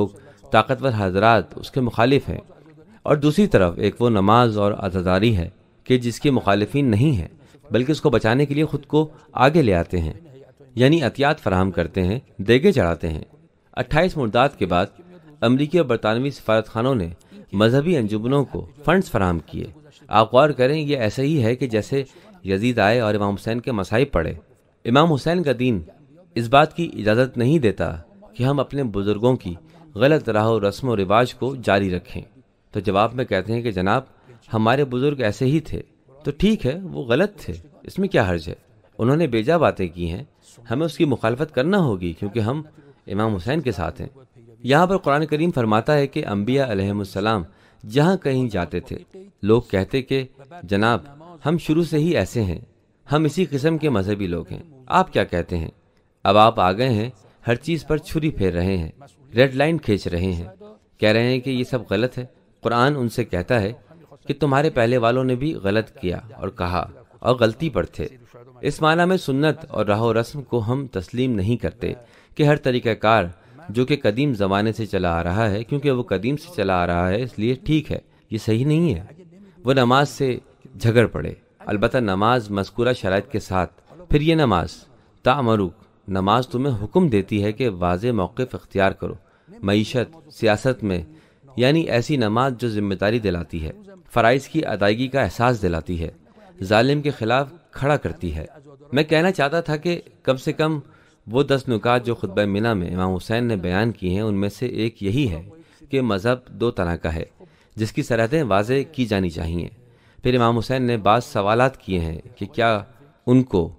طاقتور حضرات اس کے مخالف ہیں، اور دوسری طرف ایک وہ نماز اور عزاداری ہے کہ جس کے مخالفین نہیں ہیں بلکہ اس کو بچانے کے لیے خود کو آگے لے آتے ہیں، یعنی عطیات فراہم کرتے ہیں، دیگے چڑھاتے ہیں۔ 28 مرداد کے بعد امریکی اور برطانوی سفارت خانوں نے مذہبی انجمنوں کو فنڈز فراہم کیے۔ آپ غور کریں، یہ ایسا ہی ہے کہ جیسے یزید آئے اور امام حسین کے مصائب پڑے۔ امام حسین کا دین اس بات کی اجازت نہیں دیتا کہ ہم اپنے بزرگوں کی غلط راہ و رسم و رواج کو جاری رکھیں۔ تو جواب میں کہتے ہیں کہ جناب ہمارے بزرگ ایسے ہی تھے، تو ٹھیک ہے وہ غلط تھے، اس میں کیا حرج ہے؟ انہوں نے بیجا باتیں کی ہیں، ہمیں اس کی مخالفت کرنا ہوگی کیونکہ ہم امام حسین کے ساتھ ہیں۔ یہاں پر قرآن کریم فرماتا ہے کہ انبیاء علیہم السلام جہاں کہیں جاتے تھے لوگ کہتے کہ جناب ہم شروع سے ہی ایسے ہیں، ہم اسی قسم کے مذہبی لوگ ہیں، آپ کیا کہتے ہیں؟ اب آپ آ گئے ہیں، ہر چیز پر چھری پھیر رہے ہیں، ریڈ لائن کھینچ رہے ہیں، کہہ رہے ہیں کہ یہ سب غلط ہے۔ قرآن ان سے کہتا ہے کہ تمہارے پہلے والوں نے بھی غلط کیا اور کہا اور غلطی پر تھے۔ اس معنی میں سنت اور راہ و رسم کو ہم تسلیم نہیں کرتے کہ ہر طریقہ کار جو کہ قدیم زمانے سے چلا آ رہا ہے، کیونکہ وہ قدیم سے چلا آ رہا ہے اس لیے ٹھیک ہے، یہ صحیح نہیں ہے۔ وہ نماز سے جھگڑ پڑے، البتہ نماز مذکورہ شرائط کے ساتھ۔ پھر یہ نماز تعمرک، نماز تمہیں حکم دیتی ہے کہ واضح موقف اختیار کرو معیشت، سیاست میں، یعنی ایسی نماز جو ذمہ داری دلاتی ہے، فرائض کی ادائیگی کا احساس دلاتی ہے، ظالم کے خلاف کھڑا کرتی ہے۔ میں کہنا چاہتا تھا کہ کم سے کم وہ 10 نکات جو خطبہ منہ میں امام حسین نے بیان کی ہیں ان میں سے ایک یہی ہے کہ مذہب 2 طرح کا ہے جس کی سرحدیں واضح کی جانی چاہیے۔ پھر امام حسین نے بعض سوالات کیے ہیں کہ کیا ان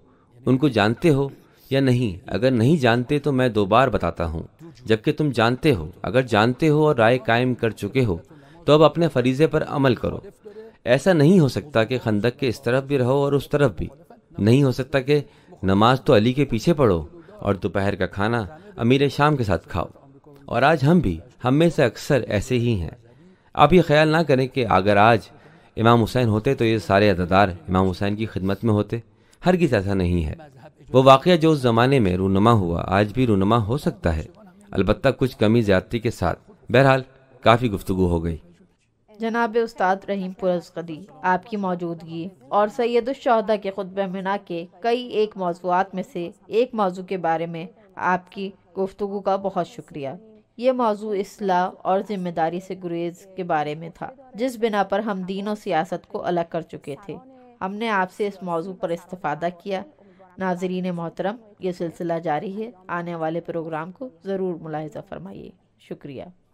کو جانتے ہو یا نہیں؟ اگر نہیں جانتے تو میں 2 بار بتاتا ہوں، جبکہ تم جانتے ہو۔ اگر جانتے ہو اور رائے قائم کر چکے ہو تو اب اپنے فریضے پر عمل کرو۔ ایسا نہیں ہو سکتا کہ خندق کے اس طرف بھی رہو اور اس طرف بھی، نہیں ہو سکتا کہ نماز تو علی کے پیچھے پڑھو اور دوپہر کا کھانا امیر شام کے ساتھ کھاؤ۔ اور آج ہم میں سے اکثر ایسے ہی ہیں۔ آپ یہ خیال نہ کریں کہ اگر آج امام حسین ہوتے تو یہ سارے عزادار امام حسین کی خدمت میں ہوتے، ہرگز ایسا نہیں ہے۔ وہ واقعہ جو اس زمانے میں رونما ہوا آج بھی رونما ہو سکتا ہے، البتہ کچھ کمی زیادتی کے ساتھ۔ بہرحال کافی گفتگو ہو گئی۔ جناب استاد رحیم پور ازقدی، آپ کی موجودگی اور سید الشہداء کے خطبہ منع کے کئی ایک موضوعات میں سے ایک موضوع کے بارے میں آپ کی گفتگو کا بہت شکریہ۔ یہ موضوع اصلاح اور ذمہ داری سے گریز کے بارے میں تھا، جس بنا پر ہم دین و سیاست کو الگ کر چکے تھے۔ ہم نے آپ سے اس موضوع پر استفادہ کیا۔ ناظرین محترم، یہ سلسلہ جاری ہے، آنے والے پروگرام کو ضرور ملاحظہ فرمائیے۔ شکریہ۔